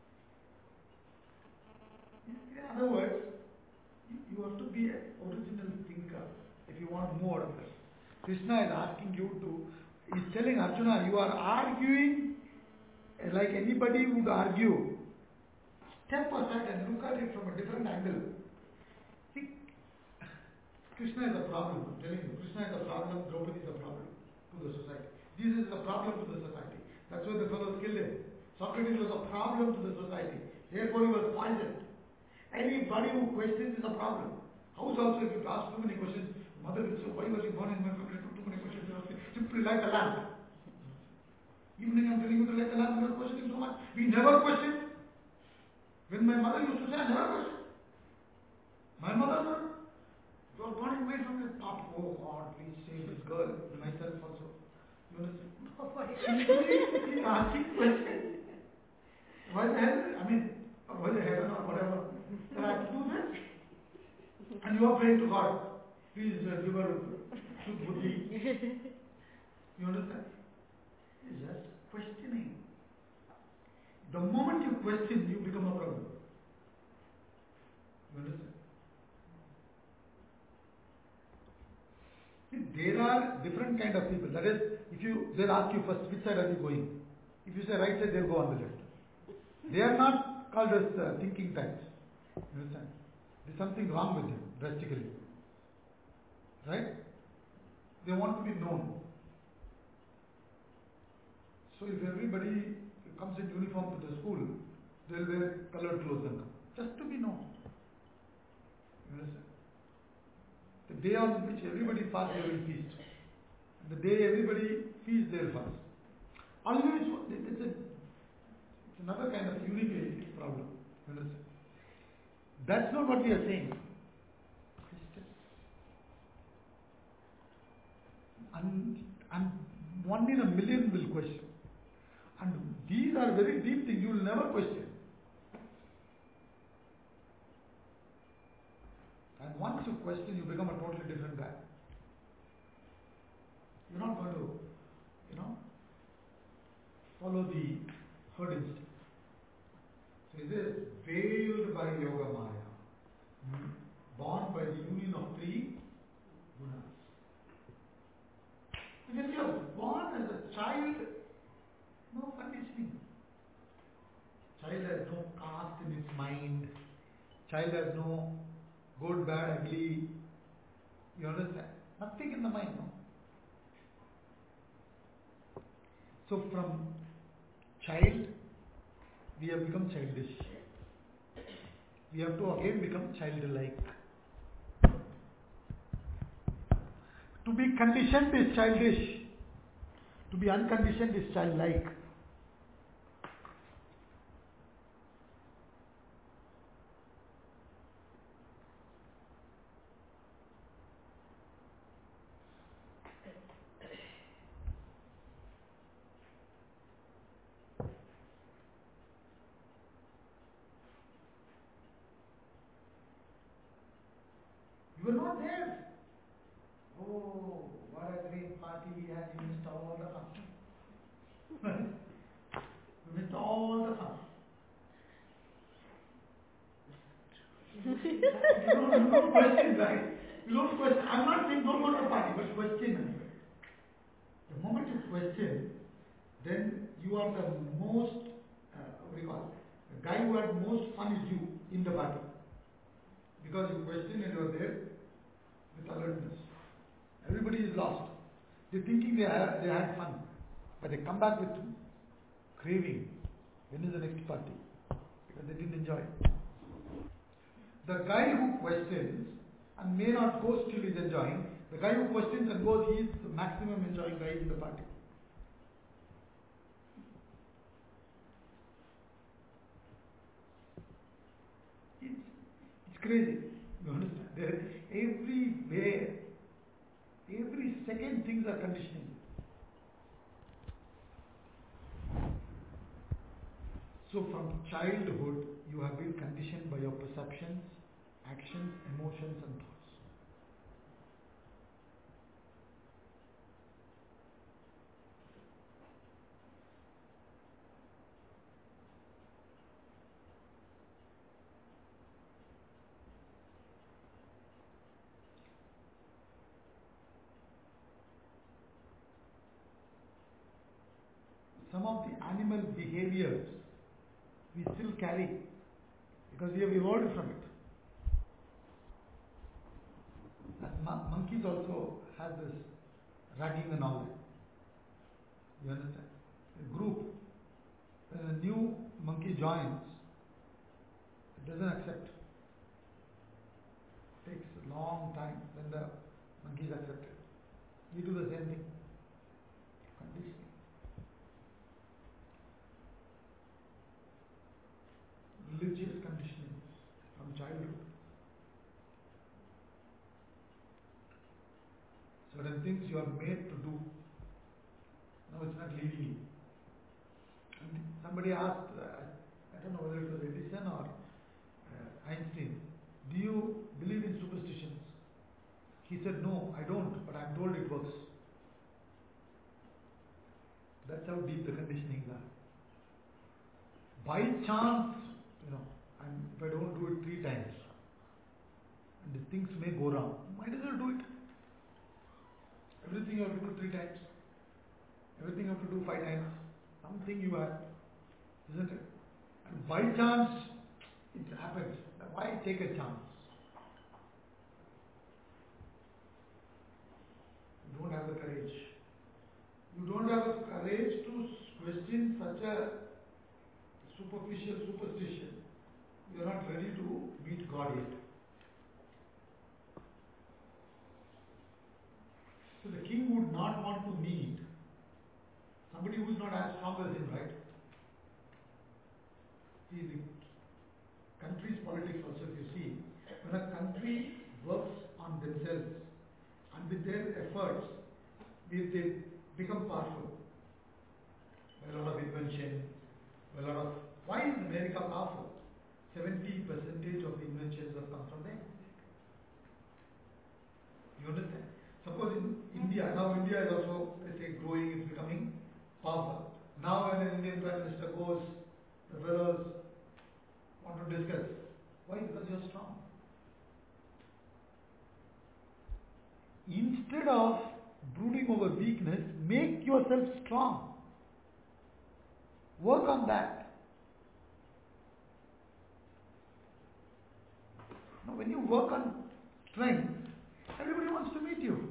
In other words, you have to be an original thinker if you want more of this. Krishna is asking you to, he's telling Arjuna, you are arguing like anybody would argue. Step aside and look at it from a different angle. See, Krishna is a problem, I'm telling you. Krishna is a problem, Draupadi is a problem to the society. Jesus is a problem to the society. That's why the fellows killed him. Socrates was a problem to the society. Therefore he was poisoned. Anybody who questions is a problem. House also, if you ask too many questions, mother will say, why was you born in my family? Too many questions. Simply light a lamp. Evening I'm telling you to light a lamp, you are questioning so much. We never question. When my mother used to say, I never question. My mother, God invite from the top. Oh God, please save this girl, myself also. You understand? He's asking questions. Why the hell? I mean, why the heaven or whatever? That I have to do this? And you are praying to God. Please give her Shudh Buddhi. You understand? It's just questioning. The moment you question, you become a problem. You understand? See, there are different kind of people. That is, they'll ask you first, which side are you going? If you say right side, they'll go on the left. They are not called as thinking types. You understand? There's something wrong with them, drastically. Right? They want to be known. So if everybody comes in uniform to the school, they'll wear colored clothes and come. Just to be known. You understand? The day on which everybody fasts, they will feast. The day everybody feasts, they will fast. Always, it's another kind of unique problem. You understand? That's not what we are saying. And one in a million will question. And these are very deep things you will never question. And once you question, you become a totally different guy. You're not going to, follow the herd instinct. So it is veiled by Yoga Maya, born by the union of three gunas. When you are born as a child, no conditioning. Child has no caste in its mind. Child has no good, bad, ugly. You understand? Nothing in the mind, no. So from child, we have become childish. We have to again become childlike. To be conditioned is childish. To be unconditioned is childlike. You were not there. Oh, what a great party we had. You missed all the fun. You missed all the fun. You don't question, right? You don't question. I'm not saying don't go to the party, but question. The moment you question, then you are the most, what do you call it? The guy who had most fun is you in the party. Because you question and you are there with alertness. Everybody is lost. They're thinking they had fun. But they come back with craving. When is the next party? Because they didn't enjoy. The guy who questions and may not go still is enjoying. The guy who questions and goes, he is the maximum enjoying guy in the party. It's crazy. You understand? There, everywhere, every second things are conditioning. So from childhood, you have been conditioned by your perceptions, actions, emotions and thoughts. Some of the animal behaviors we still carry because we have evolved from it. And monkeys also have this ragging and all that. You understand? A group, when a new monkey joins, it doesn't accept. It takes a long time when the monkeys accept it. We do the same thing. Conditioning. Religious conditioning from childhood. you are made to do. Now it's not leaving you. And somebody asked, I don't know whether it was Edison or Einstein, do you believe in superstitions? He said, no, I don't, but I'm told it works. That's how deep the conditionings are. By chance, if I don't do it 3 times, and the things may go wrong, might as well do it. Everything you have to do 3 times. Everything you have to do 5 times. Something you have, isn't it? And by chance, it happens. Why take a chance? You don't have the courage. You don't have the courage to question such a superficial superstition. You are not ready to meet God yet. So the king would not want to meet somebody who is not as strong as him, right? See, the country's politics also, if you see, when a country works on themselves and with their efforts, they become powerful. By a lot of invention, by a lot of... Why is America powerful? 70% of the inventions have come from them. You understand? Suppose in India, now India is also, let's say, growing, it's becoming powerful. Now when an Indian Prime Minister goes, the fellows want to discuss. Why? Because you are strong. Instead of brooding over weakness, make yourself strong. Work on that. Now when you work on strength, everybody wants to meet you.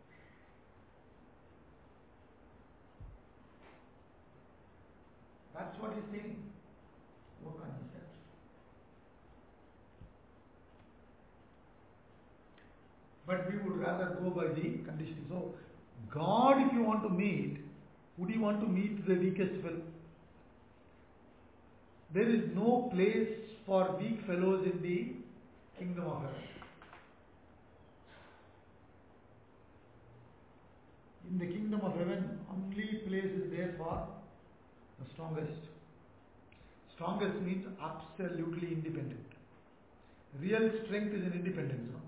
That's what he's saying. Work on yourself. But we would rather go by the conditions. So, God, if you want to meet, would you want to meet the weakest fellow? There is no place for weak fellows in the kingdom of heaven. In the kingdom of heaven, only place is there for the strongest. Strongest means absolutely independent. Real strength is in independence. No?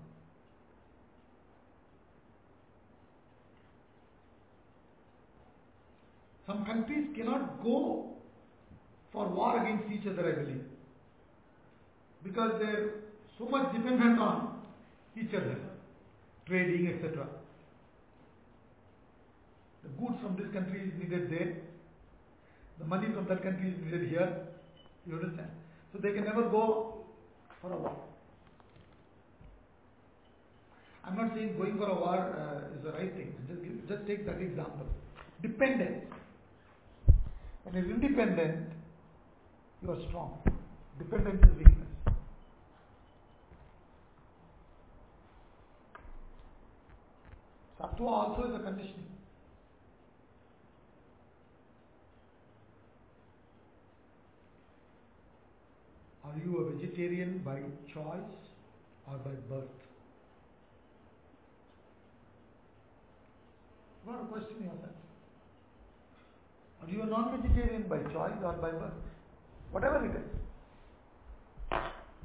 Some countries cannot go for war against each other, I believe, because they're so much dependent on each other, trading, etc. The goods from this country is needed there, the money from that country is needed here, you understand? So they can never go for a war. I'm not saying going for a war is the right thing, just take that example. Dependence. When you're independent, you are strong. Dependence is weakness. Sattva also is a conditioning. Are you a vegetarian by choice or by birth? You got to question yourself. Are you a non-vegetarian by choice or by birth? Whatever it is.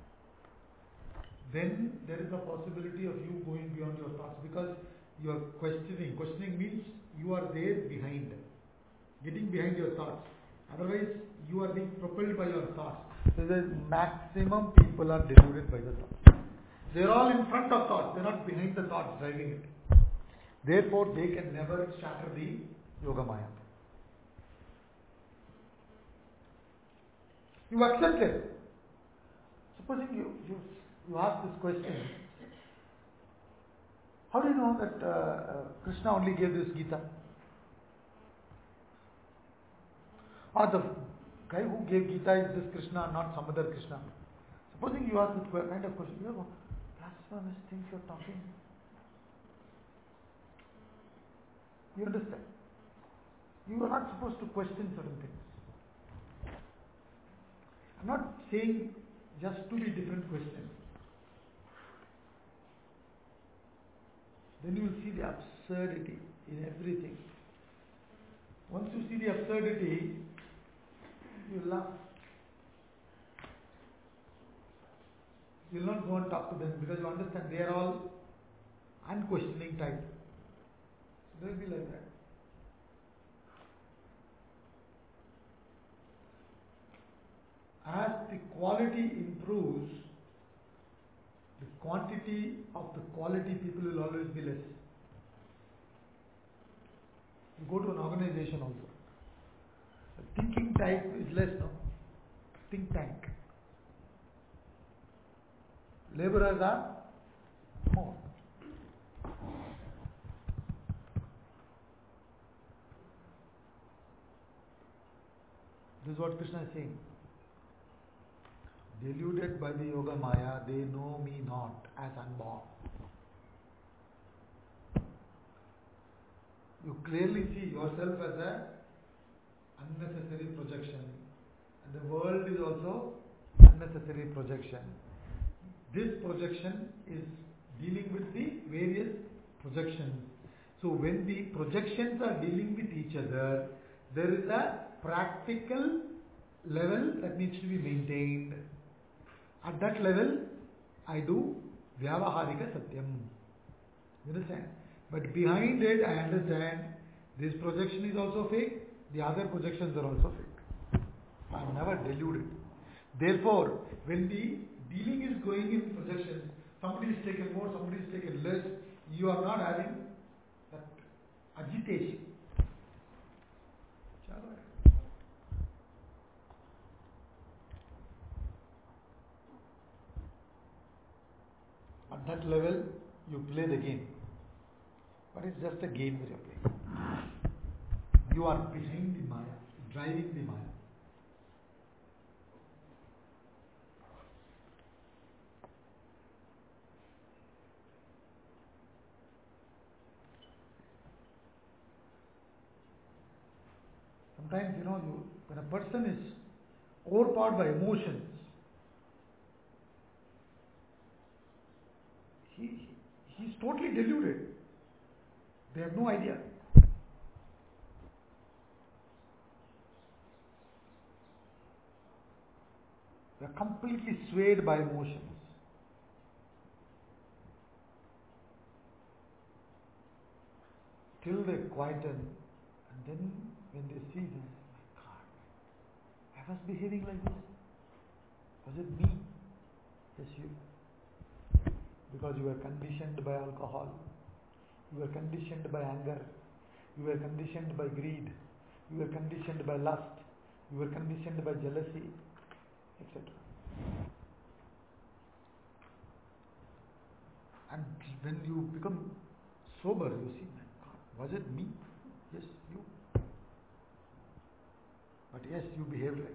Then there is a possibility of you going beyond your thoughts because you are questioning. Questioning means you are there behind. Getting behind your thoughts. Otherwise, you are being propelled by your thoughts. So the maximum people are deluded by the thoughts. They are all in front of thoughts. They are not behind the thoughts driving it. Therefore, they can never shatter the Yogamaya. You accept it. Supposing you ask this question, how do you know that Krishna only gave this Gita? Or the guy who gave Gita is this Krishna, not some other Krishna? Supposing you ask this kind of question, you go, blasphemous things you're talking. You understand? You are not supposed to question certain things. I'm not saying just to be different questions. Then you will see the absurdity. in everything. Once you see the absurdity, you laugh. You will not go and talk to them because you understand they are all unquestioning type. So they will be like that. As the quality improves, the quantity of the quality people will always be less. You go to an organization also. The thinking type is less, no? Think tank. Laborers are more. This is what Krishna is saying. Deluded by the Yoga Maya, they know me not as unborn. You clearly see yourself as a unnecessary projection, and the world is also unnecessary projection. This projection is dealing with the various projections. So when the projections are dealing with each other, there is a practical level that needs to be maintained. At that level, I do Vyavaharika Satyam. You understand? But behind it, I understand this projection is also fake, the other projections are also fake. I am never deluded. Therefore, when the dealing is going in projections, somebody is taken more, somebody is taken less, you are not having that agitation. At that level, you play the game. But it's just a game that you are playing. You are behind the Maya, driving the Maya. Sometimes, when a person is overpowered by emotions, he's totally deluded. They have no idea. They are completely swayed by emotions. Till they quieten, and then when they see this, my God, I was behaving like this. Was it me? Yes, you. Because you were conditioned by alcohol, you were conditioned by anger, you were conditioned by greed, you were conditioned by lust, you were conditioned by jealousy, etc. And when you become sober, you see, my God, was it me? Yes, you. But yes, you behaved like that.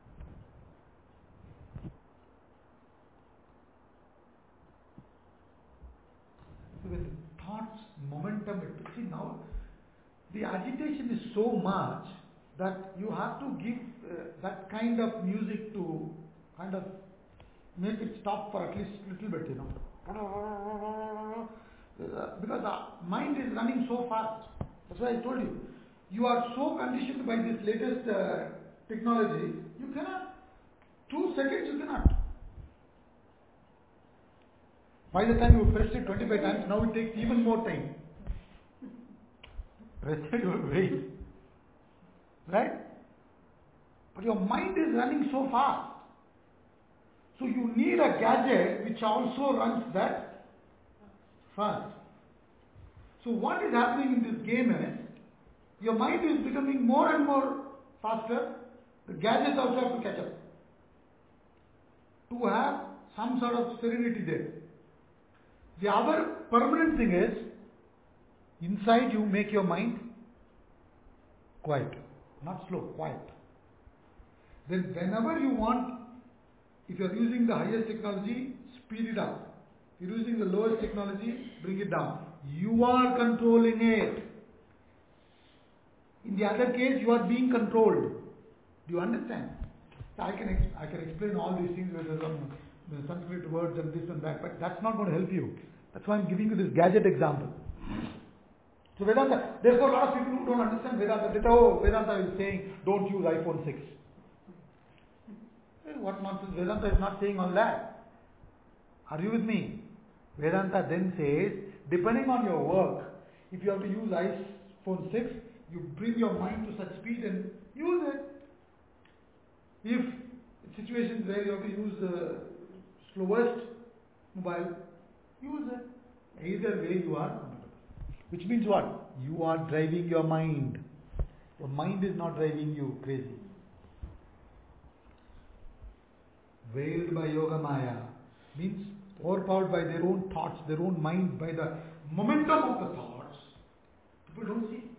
When the thoughts, momentum, see now, the agitation is so much that you have to give that kind of music to kind of make it stop for at least a little bit, because the mind is running so fast. That's why I told you, you are so conditioned by this latest technology, you cannot, 2 seconds you cannot. By the time you press it 25 times, now it takes even more time. Press it, you will wait. Right? But your mind is running so fast. So you need a gadget which also runs that fast. So what is happening in this game is, your mind is becoming more and more faster. The gadgets also have to catch up. To have some sort of serenity there. The other permanent thing is, inside you make your mind quiet, not slow, quiet. Then whenever you want, if you are using the highest technology, speed it up. If you are using the lowest technology, bring it down. You are controlling it. In the other case, you are being controlled. Do you understand? I can explain all these things with some Sanskrit words and this and that, but that's not going to help you. That's why I'm giving you this gadget example. So Vedanta, therefore a lot of people who don't understand Vedanta, they say, oh, Vedanta is saying don't use iPhone 6. Hey, what nonsense, Vedanta is not saying all that. Are you with me? Vedanta then says, depending on your work, if you have to use iPhone 6, you bring your mind to such speed and use it. If situations where you have to use the slowest mobile, use it. Either way you are comfortable. Which means what? You are driving your mind. Your mind is not driving you crazy. Veiled by Yoga Maya means overpowered by their own thoughts, their own mind, by the momentum of the thoughts. People don't see.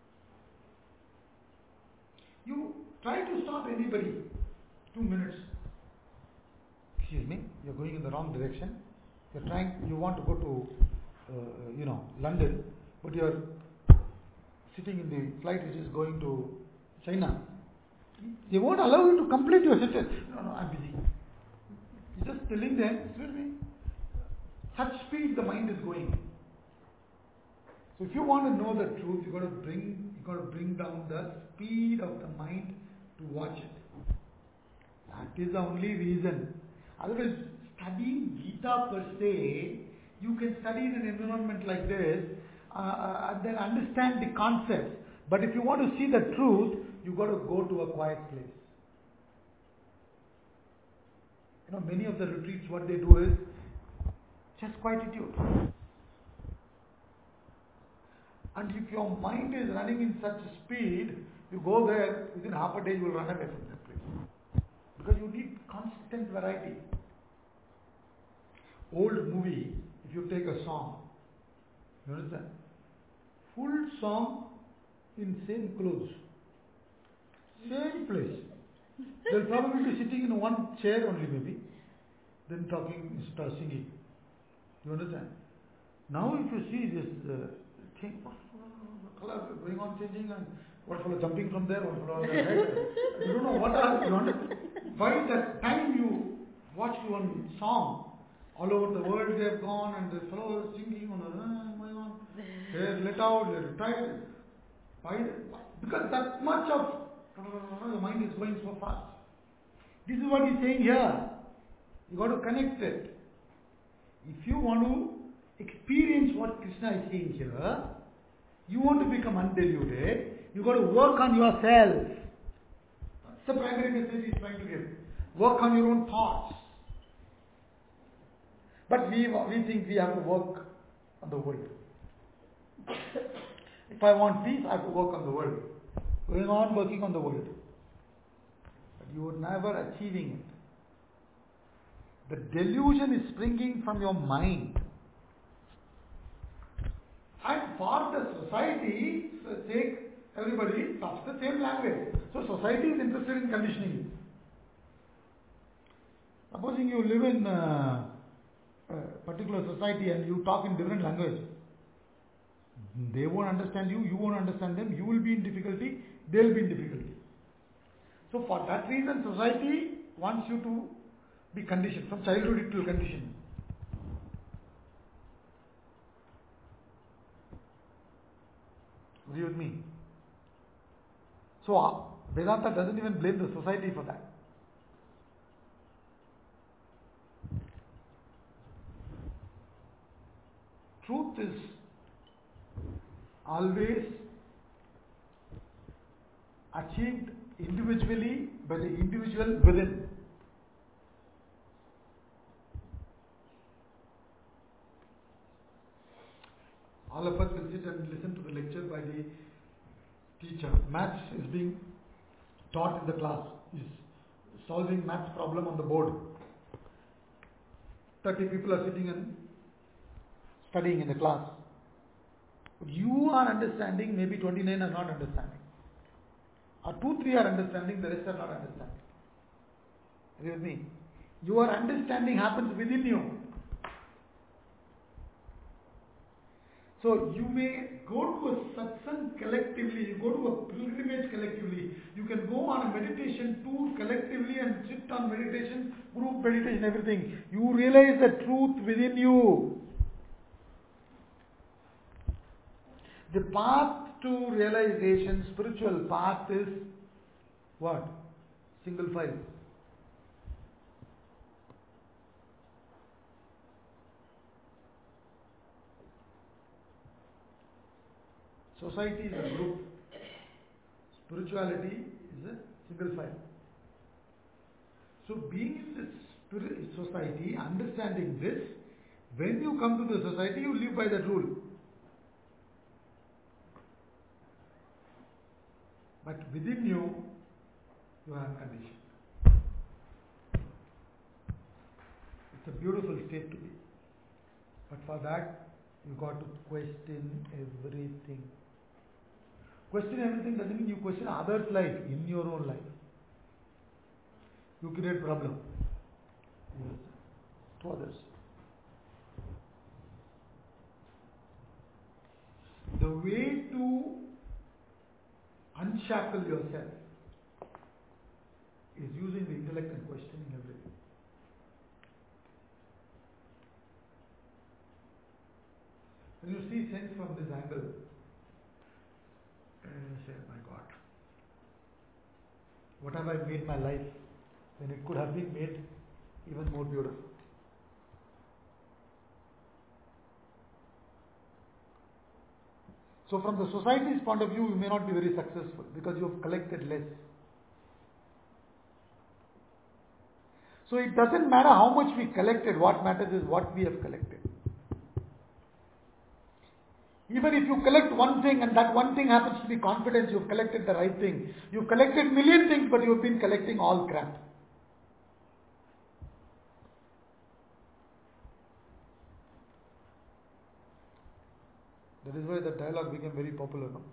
You try to stop anybody. 2 minutes. Excuse me, you're going in the wrong direction. You want to go to, London, but you're sitting in the flight which is going to China. They won't allow you to complete your sentence. No, I'm busy. You're just telling them, excuse me, such speed the mind is going. So if you want to know the truth, you got to bring down the speed of the mind to watch it. That is the only reason. Otherwise, studying Gita per se, you can study in an environment like this and then understand the concepts. But if you want to see the truth, you got to go to a quiet place. Many of the retreats, what they do is just quietitude. And if your mind is running in such speed, you go there, within half a day you will run away from that place. Because you need constant variety. Old movie, if you take a song, you understand? Full song in same clothes, same place. They'll probably be sitting in one chair only maybe, then talking, start singing. You understand? Now if you see this thing, color going on changing and one fellow jumping from there, one fellow on their head. You don't know what are you understand? By the time you watch one song, all over the world they have gone and the fellow is singing on going on. They're let out, they're retired. Because that much of the mind is going so fast. This is what he's saying here. You got to connect it. If you want to experience what Krishna is saying here, you want to become undeluded, you got to work on yourself. That's the primary message he's trying to give. Work on your own thoughts. But we think we have to work on the world. If I want peace, I have to work on the world. Going on working on the world. But you are never achieving it. The delusion is springing from your mind. And for the society, sake, everybody talks the same language. So society is interested in conditioning you. Supposing you live in a particular society and you talk in different language, they won't understand you, you won't understand them, you will be in difficulty, they'll be in difficulty. So for that reason, society wants you to be conditioned. From childhood it will condition you. Agree with me? So Vedanta doesn't even blame the society for that. Truth is always achieved individually by the individual within. All of us will sit and listen to the lecture by the teacher. Maths is being taught in the class. Is solving maths problem on the board. 30 people are sitting and studying in the class. You are understanding, maybe 29 are not understanding. Or 2-3 are understanding, the rest are not understanding. Agree with me? Your understanding happens within you. So you may go to a satsang collectively, you go to a pilgrimage collectively, you can go on a meditation tour collectively and sit on meditation, group meditation, everything. You realize the truth within you. The path to realization, spiritual path is what? Single file. Society is a group. Spirituality is a single file. So being in this society, understanding this, when you come to the society, you live by that rule. But within you, you are unconditioned. It's a beautiful state to be. But for that, you got to question everything. Question everything doesn't mean you question others' life, in your own life. You create problem to others. The way to unshackle yourself is using the intellect and questioning everything. When you see sense from this angle, you say, my God, what have I made my life when it could have been made even more beautiful? So from the society's point of view, you may not be very successful because you have collected less. So it doesn't matter how much we collected, what matters is what we have collected. Even if you collect one thing and that one thing happens to be confidence, you've collected the right thing. You've collected million things, but you've been collecting all crap. That is why the dialogue became very popular. No?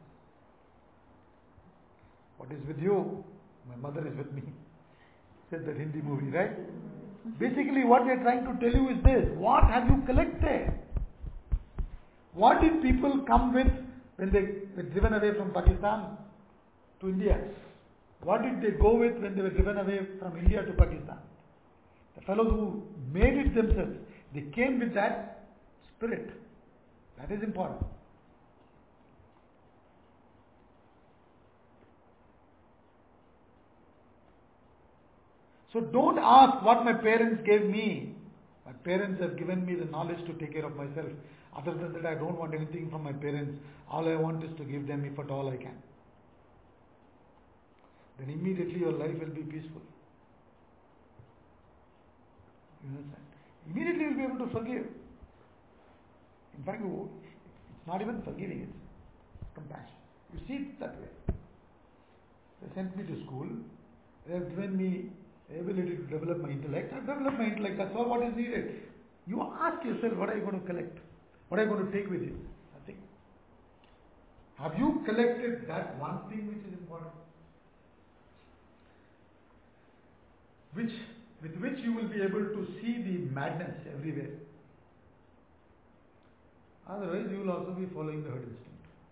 What is with you? My mother is with me. Said that Hindi movie, right? Basically what they are trying to tell you is this. What have you collected? What did people come with when they were driven away from Pakistan to India? What did they go with when they were driven away from India to Pakistan? The fellows who made it themselves, they came with that spirit. That is important. So don't ask what my parents gave me. My parents have given me the knowledge to take care of myself. Other than that, I don't want anything from my parents. All I want is to give them, if at all I can. Then immediately your life will be peaceful. You understand? Immediately you will be able to forgive. In fact, it's not even forgiving, it's compassion. You see it that way. They sent me to school. They have given me the ability to develop my intellect. I have developed my intellect. That's all what is needed. You ask yourself, what are you going to collect? What are you going to take with you? Nothing. Have you collected that one thing which is important? With which you will be able to see the madness everywhere. Otherwise, you will also be following the herd instinct.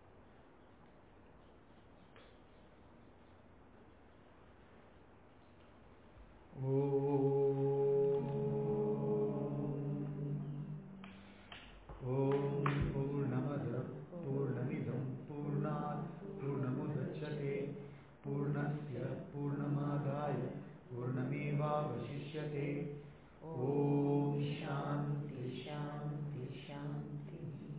Om Purnamada Purnamidam Purnat Purnamudachyate Purnasya Purnamadaya Purnameva Vashishyate. Om Shanti Shanti Shanti.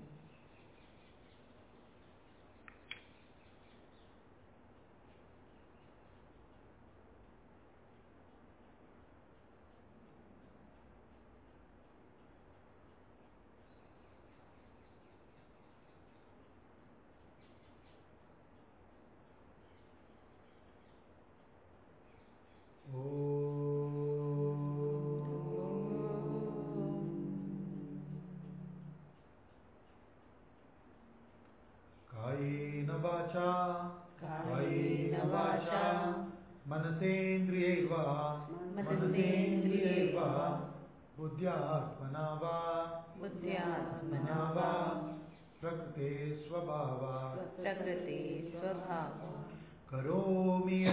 Kayena vacha manasendriyeva buddhyatmana va prakrite svabhava karomi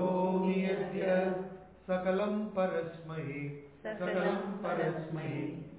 yajyat sakalam parasmai